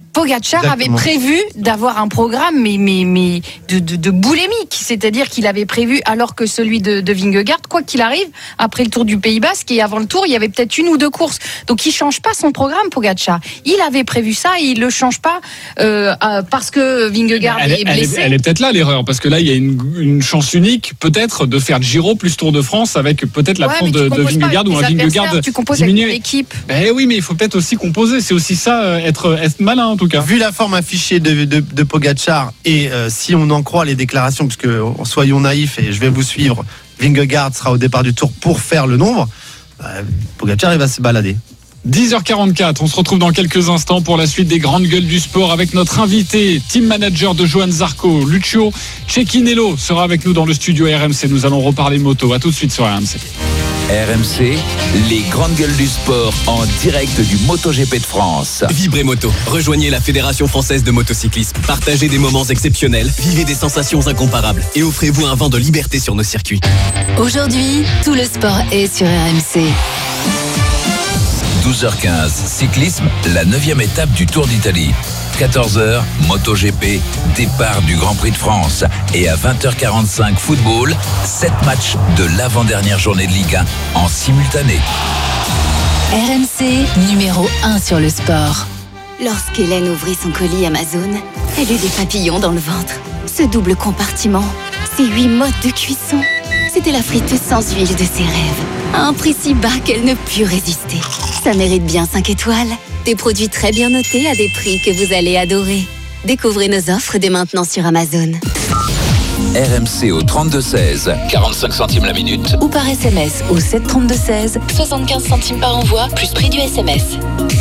Pogacar Exactement. avait prévu d'avoir un programme mais, mais, mais de, de, de boulémique, c'est-à-dire qu'il avait prévu, alors que celui de, de Vingegaard, quoi qu'il arrive, après le Tour du Pays Basque et avant le Tour, il y avait peut-être une ou deux courses. Donc il change pas son programme, Pogacar. Il avait prévu ça et il le change pas euh, euh, parce que Vingegaard elle, est elle blessé. est, elle est peut-être là l'erreur, parce que là il y a une, une chance unique peut-être de faire Giro plus Tour de France avec peut-être l'absence Ouais, de, de Vingegaard ou un Vingegaard tu composes diminué. avec l'équipe. Ben oui, mais il faut peut-être aussi composer. C'est aussi ça, euh, être, être malin en tout cas. Vu la forme affichée de, de, de Pogacar et euh, si on en croit les déclarations, parce que soyons naïfs et je vais vous suivre, Vingegaard sera au départ du Tour pour faire le nombre. Euh, Pogacar il va se balader. dix heures quarante-quatre, on se retrouve dans quelques instants pour la suite des grandes gueules du sport avec notre invité, team manager de Johan Zarco, Lucio Cecchinello sera avec nous dans le studio R M C. Nous allons reparler moto. À tout de suite sur R M C. R M C, les grandes gueules du sport en direct du MotoGP de France. Vibrez Moto. Rejoignez la Fédération Française de Motocyclisme. Partagez des moments exceptionnels, vivez des sensations incomparables et offrez-vous un vent de liberté sur nos circuits. Aujourd'hui, tout le sport est sur R M C. douze heures quinze, cyclisme, la neuvième étape du Tour d'Italie. quatorze heures, MotoGP, départ du Grand Prix de France. Et à vingt heures quarante-cinq, football, sept matchs de l'avant-dernière journée de Ligue un en simultané. R M C, numéro un sur le sport. Lorsqu'Hélène ouvrit son colis Amazon, elle eut des papillons dans le ventre. Ce double compartiment, ces huit modes de cuisson, c'était la friteuse sans huile de ses rêves. À un prix si bas qu'elle ne put résister. Ça mérite bien cinq étoiles. Des produits très bien notés à des prix que vous allez adorer. Découvrez nos offres dès maintenant sur Amazon. R M C au trente-deux seize, quarante-cinq centimes la minute. Ou par S M S au sept trente-deux seize, soixante-quinze centimes par envoi, plus prix du S M S.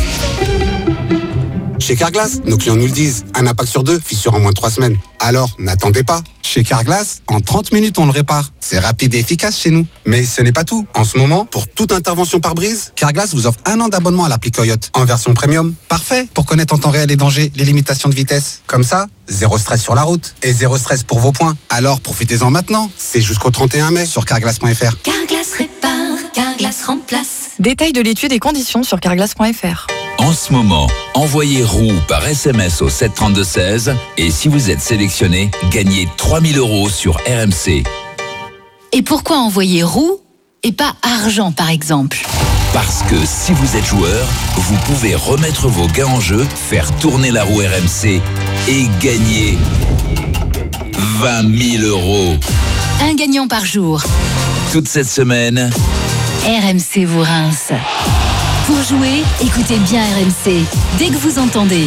Chez Carglass, nos clients nous le disent, un impact sur deux, fissure en moins de trois semaines. Alors, n'attendez pas. Chez Carglass, en trente minutes, on le répare. C'est rapide et efficace chez nous. Mais ce n'est pas tout. En ce moment, pour toute intervention par brise, Carglass vous offre un an d'abonnement à l'appli Coyote, en version premium. Parfait pour connaître en temps réel les dangers, les limitations de vitesse. Comme ça, zéro stress sur la route et zéro stress pour vos points. Alors, profitez-en maintenant. C'est jusqu'au trente et un mai sur carglass point f r. Carglass répare, Carglass remplace. Détail de l'étude et conditions sur carglass point f r. En ce moment, envoyez roue par S M S au sept trente-deux seize et si vous êtes sélectionné, gagnez trois mille euros sur R M C. Et pourquoi envoyer roue et pas argent par exemple? Parce que si vous êtes joueur, vous pouvez remettre vos gains en jeu, faire tourner la roue R M C et gagner vingt mille euros. Un gagnant par jour. Toute cette semaine, R M C vous rince. Pour jouer, écoutez bien R M C. Dès que vous entendez.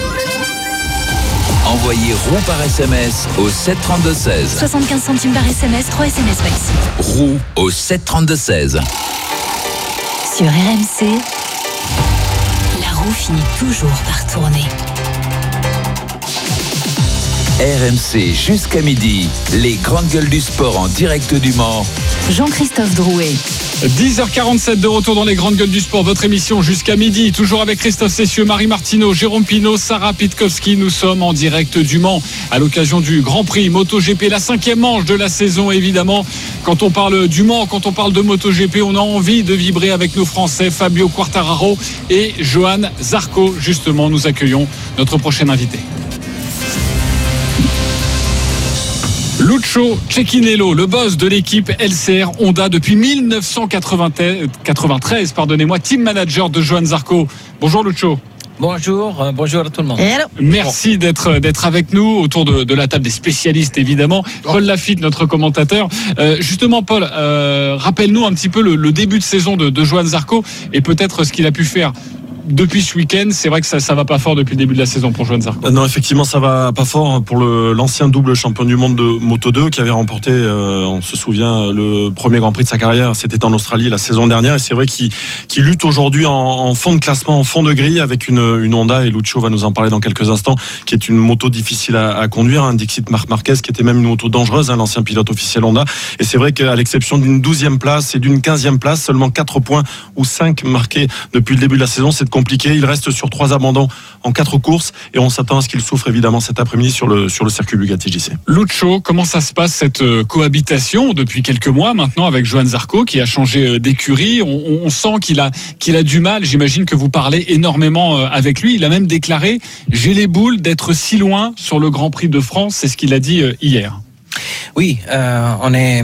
envoyez roue par S M S au sept trente-deux seize. soixante-quinze centimes par S M S, trois S M S maxi. Roue au sept trente-deux seize. Sur R M C, la roue finit toujours par tourner. R M C jusqu'à midi, les grandes gueules du sport en direct du Mans. Jean-Christophe Drouet. dix heures quarante-sept de retour dans les grandes gueules du sport, votre émission jusqu'à midi, toujours avec Christophe Cessieux, Marie Martineau, Jérôme Pinault, Sarah Pitkowski. Nous sommes en direct du Mans à l'occasion du Grand Prix MotoGP, la cinquième manche de la saison évidemment. Quand on parle du Mans, quand on parle de MotoGP, on a envie de vibrer avec nos Français, Fabio Quartararo et Johan Zarco. Justement, nous accueillons notre prochain invité. Lucio Cecchinello, le boss de l'équipe L C R Honda depuis mille neuf cent quatre-vingt-treize, pardonnez-moi, team manager de Johan Zarco. Bonjour Lucio. Bonjour, euh, bonjour à tout le monde. Merci d'être d'être avec nous autour de, de la table des spécialistes évidemment. Paul Lafitte, notre commentateur. Euh, justement, Paul, euh, rappelle-nous un petit peu le, le début de saison de, de Johan Zarco et peut-être ce qu'il a pu faire depuis ce week-end. C'est vrai que ça ça va pas fort depuis le début de la saison pour Johan Zarco. Non, effectivement, ça va pas fort pour le, l'ancien double champion du monde de Moto deux qui avait remporté, euh, on se souvient, le premier Grand Prix de sa carrière. C'était en Australie la saison dernière et c'est vrai qu'il, qu'il lutte aujourd'hui en, en fond de classement, en fond de grille avec une, une Honda, et Lucio va nous en parler dans quelques instants, qui est une moto difficile à, à conduire, un Dixit Marc Marquez qui était même une moto dangereuse, hein, l'ancien pilote officiel Honda. Et c'est vrai qu'à l'exception d'une douzième place et d'une quinzième place, seulement quatre points ou cinq marqués depuis le début de la saison, c'est compliqué. Il reste sur trois abandons en quatre courses et on s'attend à ce qu'il souffre évidemment cet après-midi sur le, sur le circuit Bugatti J C. Lucho, comment ça se passe cette cohabitation depuis quelques mois maintenant avec Johan Zarco qui a changé d'écurie? On, on sent qu'il a, qu'il a du mal. J'imagine que vous parlez énormément avec lui. Il a même déclaré « J'ai les boules d'être si loin sur le Grand Prix de France ». C'est ce qu'il a dit hier. Oui, euh, on est...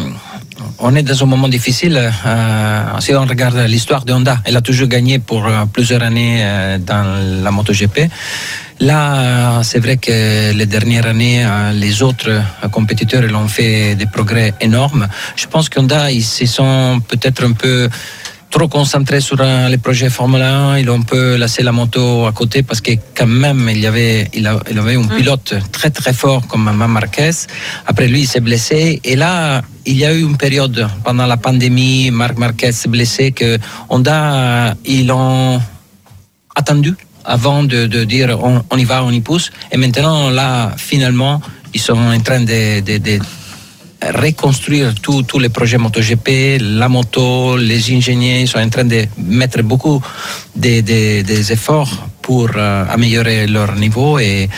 On est dans un moment difficile. Euh, si on regarde l'histoire de Honda, elle a toujours gagné pour euh, plusieurs années euh, dans la MotoGP. Là, euh, c'est vrai que les dernières années, euh, les autres euh, compétiteurs ils ont fait des progrès énormes. Je pense qu'Honda, ils se sont peut-être un peu trop concentrés sur euh, les projets Formule un. Ils ont un peu laissé la moto à côté parce que quand même, il y avait, il, a, il avait un pilote très très fort comme Marc Marquez. Après lui, il s'est blessé. Et là, il y a eu une période pendant la pandémie, Marc Marquez s'est blessé, que Honda, ils ont attendu avant de, de dire on, on y va, on y pousse. Et maintenant, là, finalement, ils sont en train de, de, de reconstruire tous tous les projets MotoGP, la moto, les ingénieurs sont en train de mettre beaucoup de, de, des efforts pour euh, améliorer leur niveau et,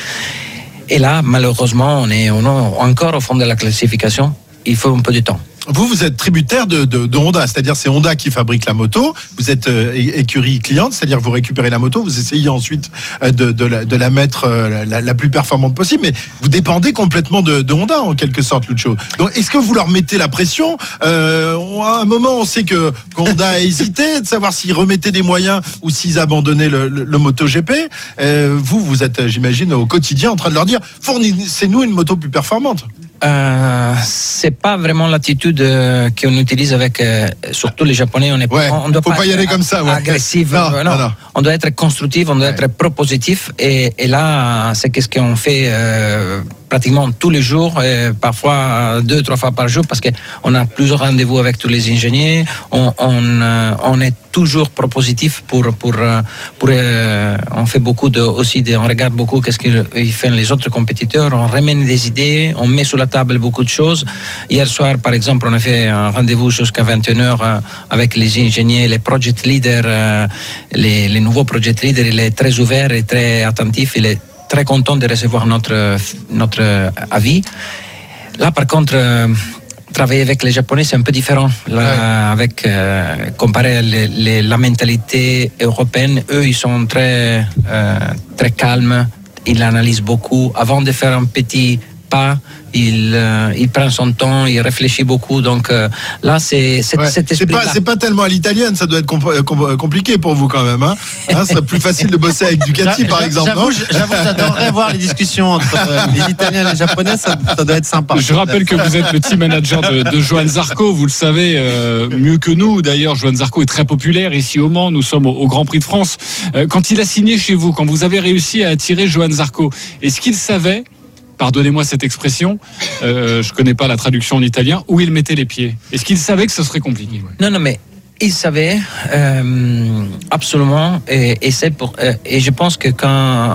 et là malheureusement on est, on est encore au fond de la classification, il faut un peu de temps. Vous, vous êtes tributaire de, de, de Honda, c'est-à-dire c'est Honda qui fabrique la moto, vous êtes euh, écurie cliente, c'est-à-dire vous récupérez la moto, vous essayez ensuite euh, de, de, la, de la mettre euh, la, la plus performante possible, mais vous dépendez complètement de, de Honda en quelque sorte, Lucho. Donc est-ce que vous leur mettez la pression euh, À un moment, on sait que, que Honda a hésité de savoir s'ils remettaient des moyens ou s'ils abandonnaient le, le, le MotoGP. Euh, vous, vous êtes, j'imagine, au quotidien en train de leur dire fournissez-nous une moto plus performante. Euh, c'est pas vraiment l'attitude euh, qu'on utilise avec euh, surtout les Japonais. On est ouais, on doit faut pas, pas y aller comme ça. Ouais. Agressif. Non, non, non, non. On doit être constructif, on doit ouais. être propositif. Et, et là, c'est qu'est-ce qu'on fait euh, pratiquement tous les jours, et parfois deux, trois fois par jour, parce que on a plusieurs rendez-vous avec tous les ingénieurs. On, on, euh, on est toujours propositif pour pour pour. Euh, on fait beaucoup de aussi, de, on regarde beaucoup qu'est-ce qu'ils font les autres compétiteurs. On ramène des idées, on met sur la table beaucoup de choses. Hier soir, par exemple, on a fait un rendez-vous jusqu'à vingt et une heures euh, avec les ingénieurs, les project leaders, euh, les, les nouveaux project leaders. Il est très ouvert et très attentif. Il est très content de recevoir notre, notre avis. Là, par contre, euh, travailler avec les Japonais, c'est un peu différent. Là, ouais. avec, euh, comparé les, les, la mentalité européenne, eux, ils sont très, euh, très calmes. Ils analysent beaucoup. Avant de faire un petit pas, il, euh, il prend son temps, il réfléchit beaucoup. Donc euh, là, c'est cet, ouais. cet esprit-là. C'est pas, c'est pas tellement à l'italienne, ça doit être compl- com- compliqué pour vous quand même. Hein, hein, ce serait plus facile de bosser avec Ducati, par exemple. J'avoue, j'avoue, j'adorerais voir les discussions entre euh, les Italiens et les Japonais, ça, ça doit être sympa. Je rappelle que vous êtes le team manager de, de Johan Zarco, vous le savez euh, mieux que nous. D'ailleurs, Johan Zarco est très populaire ici au Mans, nous sommes au, au Grand Prix de France. Euh, quand il a signé chez vous, quand vous avez réussi à attirer Johan Zarco, est-ce qu'il savait, pardonnez-moi cette expression, euh, je ne connais pas la traduction en italien, où il mettait les pieds? Est-ce qu'il savait que ce serait compliqué? Non, non, mais il savait euh, absolument, et, et, c'est pour, euh, et je pense que quand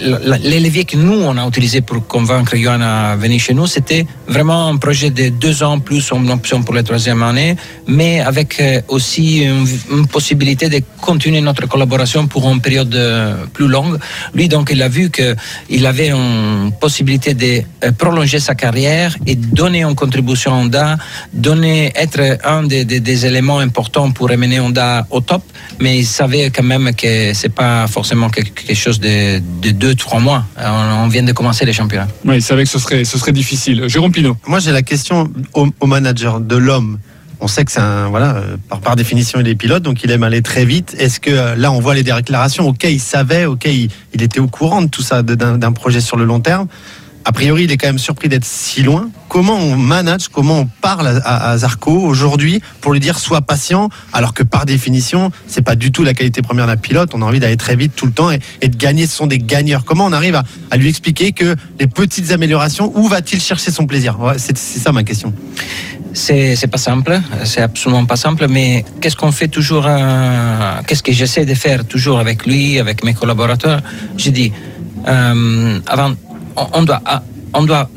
les leviers que nous on a utilisé pour convaincre Johan à venir chez nous, c'était vraiment un projet de deux ans plus une option pour la troisième année, mais avec aussi une, une possibilité de continuer notre collaboration pour une période plus longue. Lui, donc, il a vu qu'il avait une possibilité de prolonger sa carrière et donner une contribution à Honda, donner, être un des, des, des éléments importants pour amener Honda au top, mais il savait quand même que c'est pas forcément quelque chose de, de deux, trois mois. On, on vient de commencer les championnats. Oui, il savait que ce serait, ce serait difficile. Jérôme Pinault. Moi, j'ai la question au, au manager de l'homme. On sait que c'est un, voilà, par, par définition, il est pilote, donc il aime aller très vite. Est-ce que là, on voit les déclarations, ok, il savait, ok, il, il était au courant de tout ça, de, d'un, d'un projet sur le long terme. A priori, il est quand même surpris d'être si loin. Comment on manage, comment on parle à, à, à Zarco aujourd'hui pour lui dire sois patient, alors que par définition, c'est pas du tout la qualité première d'un pilote. On a envie d'aller très vite tout le temps et, et de gagner. Ce sont des gagneurs. Comment on arrive à, à lui expliquer que les petites améliorations, où va-t-il chercher son plaisir? Ouais, c'est, c'est ça ma question. C'est, c'est pas simple, c'est absolument pas simple, mais qu'est-ce qu'on fait toujours, euh, qu'est-ce que j'essaie de faire toujours avec lui, avec mes collaborateurs? Je dis, euh, avant, on, on doit, on doit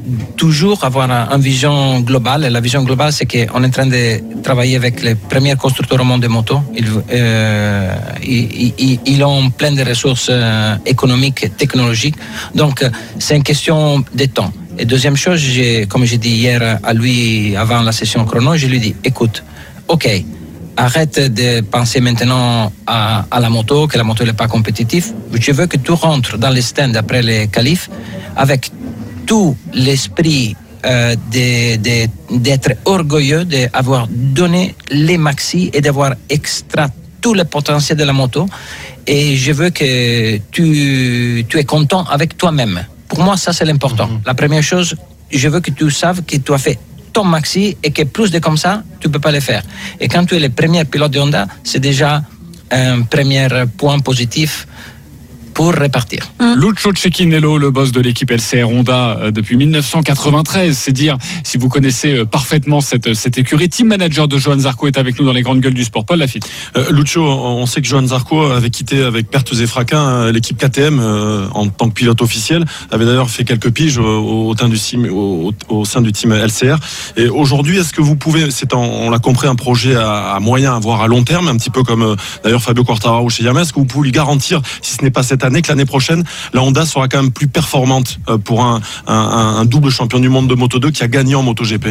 toujours avoir une vision globale. Et la vision globale, c'est qu'on est en train de travailler avec les premiers constructeurs au monde de motos. Ils, euh, ils, ils, ils ont plein de ressources euh, économiques et technologiques. Donc, c'est une question de temps. Et deuxième chose, j'ai, comme j'ai dit hier à lui avant la session chrono, je lui ai dit, écoute, ok, arrête de penser maintenant à, à la moto, que la moto n'est pas compétitive. Je veux que tu rentres dans les stands après les qualifs avec tout l'esprit euh, de, de, d'être orgueilleux, d'avoir donné les maxi et d'avoir extrait tout le potentiel de la moto. Et je veux que tu, tu es content avec toi-même. Pour moi, ça, c'est l'important. Mm-hmm. La première chose, je veux que tu saches que tu as fait ton maxi et que plus de comme ça, tu ne peux pas le faire. Et quand tu es le premier pilote de Honda, c'est déjà un premier point positif pour répartir. Mmh. Lucio Cecchinello, le boss de l'équipe L C R Honda euh, depuis dix-neuf cent quatre-vingt-treize, c'est dire si vous connaissez euh, parfaitement cette, cette écurie. Team manager de Johan Zarco est avec nous dans les grandes gueules du sport. Paul Lafitte. Euh, Lucio, on sait que Johan Zarco avait quitté avec pertes et fracas euh, l'équipe K T M euh, en tant que pilote officiel, avait d'ailleurs fait quelques piges au, au, au, du team, au, au sein du team L C R. Et aujourd'hui, est-ce que vous pouvez, c'est en, on l'a compris, un projet à, à moyen, voire à long terme, un petit peu comme euh, d'ailleurs Fabio Quartararo chez Yamaha, est-ce que vous pouvez lui garantir, si ce n'est pas cette année, que l'année prochaine, la Honda sera quand même plus performante pour un, un, un double champion du monde de Moto deux qui a gagné en MotoGP?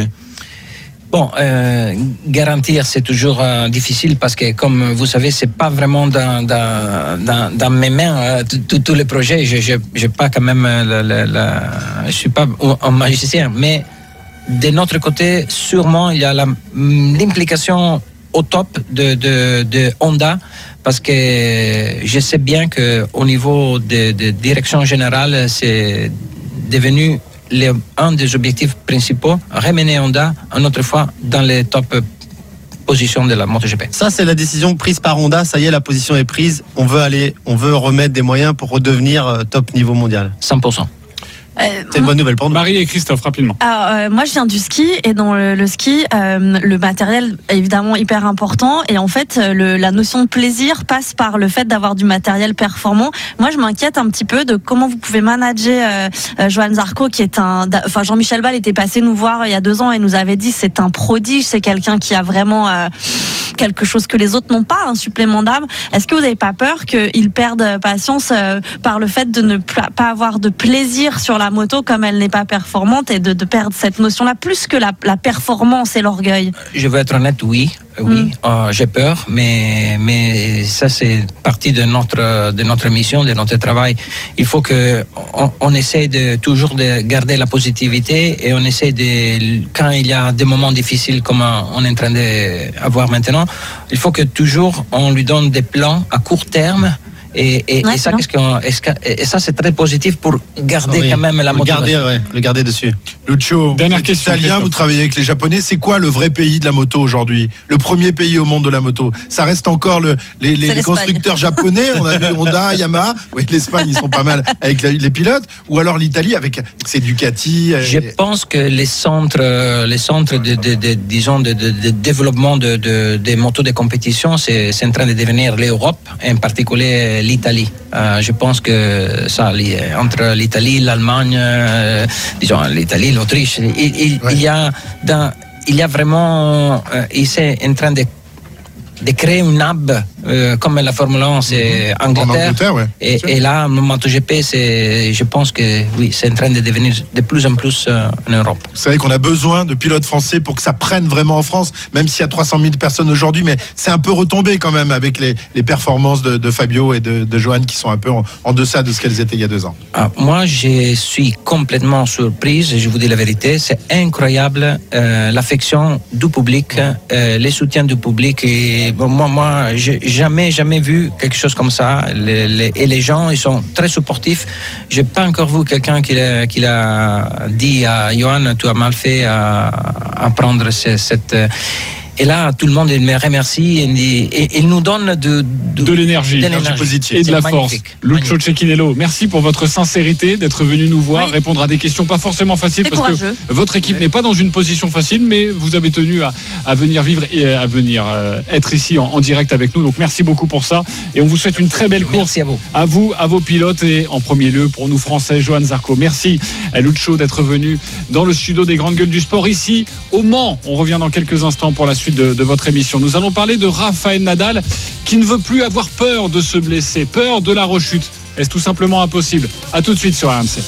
Bon, euh, garantir c'est toujours euh, difficile parce que comme vous savez, c'est pas vraiment dans, dans, dans, dans mes mains euh, tous les projets. Je, je, j'ai pas quand même, la, la, la, je suis pas un magicien, mais de notre côté, sûrement il y a la, l'implication au top de, de, de Honda. Parce que je sais bien qu'au niveau de, de direction générale, c'est devenu les, un des objectifs principaux, ramener Honda une autre fois dans les top positions de la MotoGP. Ça, c'est la décision prise par Honda. Ça y est, la position est prise. On veut aller, on veut remettre des moyens pour redevenir top niveau mondial. cent pour cent. Euh, c'est une bonne nouvelle pour nous. Marie et Christophe, rapidement. Alors, euh, moi, je viens du ski et dans le, le ski, euh, le matériel est évidemment hyper important et en fait, le, la notion de plaisir passe par le fait d'avoir du matériel performant. Moi, je m'inquiète un petit peu de comment vous pouvez manager euh, euh, Johan Zarco, qui est un, enfin Jean-Michel Ball était passé nous voir il y a deux ans et nous avait dit c'est un prodige, c'est quelqu'un qui a vraiment euh, quelque chose que les autres n'ont pas, un supplément d'âme. Est-ce que vous n'avez pas peur qu'il perde patience euh, par le fait de ne pas avoir de plaisir sur la moto comme elle n'est pas performante et de, de perdre cette notion-là plus que la, la performance et l'orgueil? Je veux être honnête, oui. Oui, mm. euh, j'ai peur, mais, mais ça c'est partie de notre, de notre mission, de notre travail. Il faut que on, on essaie de toujours de garder la positivité et on essaie de, quand il y a des moments difficiles comme on est en train d'avoir maintenant, il faut que toujours on lui donne des plans à court terme. Et, et, ouais, et, ça, qu'est-ce qu'on, est-ce que, et ça, c'est très positif pour garder oui, quand même la motivation. Le garder, ouais, le garder dessus. Lucio, dernière question. Italien, vous travaillez avec les Japonais. C'est quoi le vrai pays de la moto aujourd'hui? Le premier pays au monde de la moto? Ça reste encore le, les, les, les constructeurs japonais. On a vu Honda, Yamaha. Oui, l'Espagne, ils sont pas mal avec la, les pilotes. Ou alors l'Italie avec ses Ducati. Et... Je pense que les centres, les centres de, de, de, disons, de, de, de développement de, de, des motos de compétition, c'est, c'est en train de devenir l'Europe, en particulier l'Italie. Euh, je pense que ça, entre l'Italie, l'Allemagne, euh, disons l'Italie, l'Autriche, il, il, ouais. il y a, dans, il y a vraiment, euh, il est en train de, de créer une hub euh, comme la Formule un, c'est mmh. Angleterre. En Angleterre, ouais. Et, et là, le MotoGP, c'est, je pense que oui, c'est en train de devenir de plus en plus euh, en Europe. Vous savez qu'on a besoin de pilotes français pour que ça prenne vraiment en France, même s'il y a trois cent mille personnes aujourd'hui, mais c'est un peu retombé quand même avec les, les performances de, de Fabio et de, de Johan qui sont un peu en, en deçà de ce qu'elles étaient il y a deux ans. Ah, moi, je suis complètement surprise, je vous dis la vérité, c'est incroyable euh, l'affection du public, euh, les soutiens du public. Et bon, moi, moi, j'ai jamais, jamais vu quelque chose comme ça. Les, les, et les gens, ils sont très supportifs. J'ai pas encore vu quelqu'un qui l'a, qui l'a dit à Johan, tu as mal fait à, à prendre ce, cette. et là, tout le monde il me remercie et, et il nous donne de, de, de l'énergie, de l'énergie positive et de la force. Lucio Cecchinello, merci pour votre sincérité, d'être venu nous voir, oui. répondre à des questions pas forcément faciles parce courageux. que votre équipe oui. n'est pas dans une position facile, mais vous avez tenu à, à venir vivre et à venir euh, être ici en, en direct avec nous. Donc merci beaucoup pour ça et on vous souhaite une très belle course. Merci à vous. À vous, à vos pilotes et en premier lieu pour nous Français, Johan Zarco. Merci à Lucio d'être venu dans le studio des Grandes Gueules du Sport ici au Mans. On revient dans quelques instants pour la suite de, de votre émission. Nous allons parler de Rafael Nadal qui ne veut plus avoir peur de se blesser, peur de la rechute. Est-ce tout simplement impossible? À tout de suite sur R M C.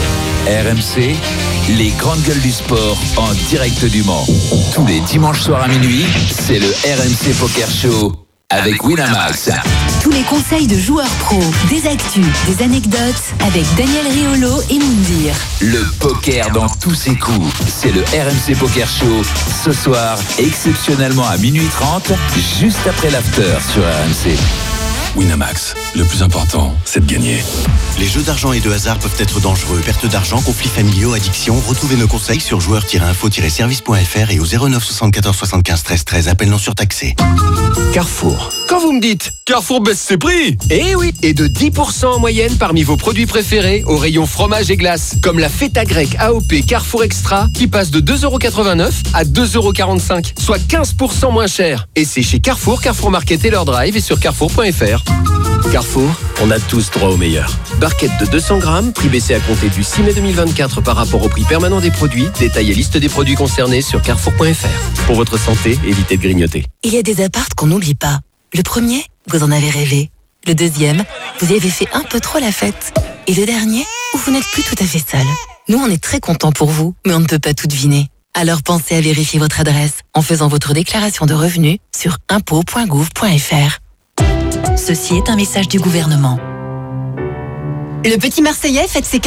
R M C, les Grandes Gueules du Sport en direct du Mans. Tous les dimanches soirs à minuit, c'est le R M C Poker Show avec Winamax. Tous les conseils de joueurs pros, des actus, des anecdotes avec Daniel Riolo et Moundir. Le poker dans tous ses coups, c'est le R M C Poker Show. Ce soir, exceptionnellement à minuit trente, juste après l'after sur R M C. Winamax, le plus important, c'est de gagner. Les jeux d'argent et de hasard peuvent être dangereux. Perte d'argent, conflits familiaux, addiction. Retrouvez nos conseils sur joueurs tiret info tiret service point f r et au zéro neuf soixante-quatorze soixante-quinze treize treize. Appel non surtaxé. Carrefour. Quand vous me dites Carrefour baisse ses prix, eh oui, et de dix pour cent en moyenne parmi vos produits préférés au rayon fromage et glace, comme la feta grecque A O P Carrefour Extra qui passe de deux euros quatre-vingt-neuf à deux euros quarante-cinq, soit quinze pour cent moins cher. Et c'est chez Carrefour, Carrefour Market et leur drive et sur carrefour point f r. Carrefour, on a tous droit au meilleur. Barquette de deux cents grammes, prix baissé à compter du six mai deux mille vingt-quatre par rapport au prix permanent des produits. Détail et liste des produits concernés sur carrefour point f r. Pour votre santé, évitez de grignoter. Il y a des apparts qu'on n'oublie pas. Le premier, vous en avez rêvé. Le deuxième, vous y avez fait un peu trop la fête. Et le dernier, où vous n'êtes plus tout à fait seul. Nous, on est très contents pour vous, mais on ne peut pas tout deviner. Alors pensez à vérifier votre adresse en faisant votre déclaration de revenus sur impôts point gouv point f r. Ceci est un message du gouvernement. Le petit Marseillais fête ses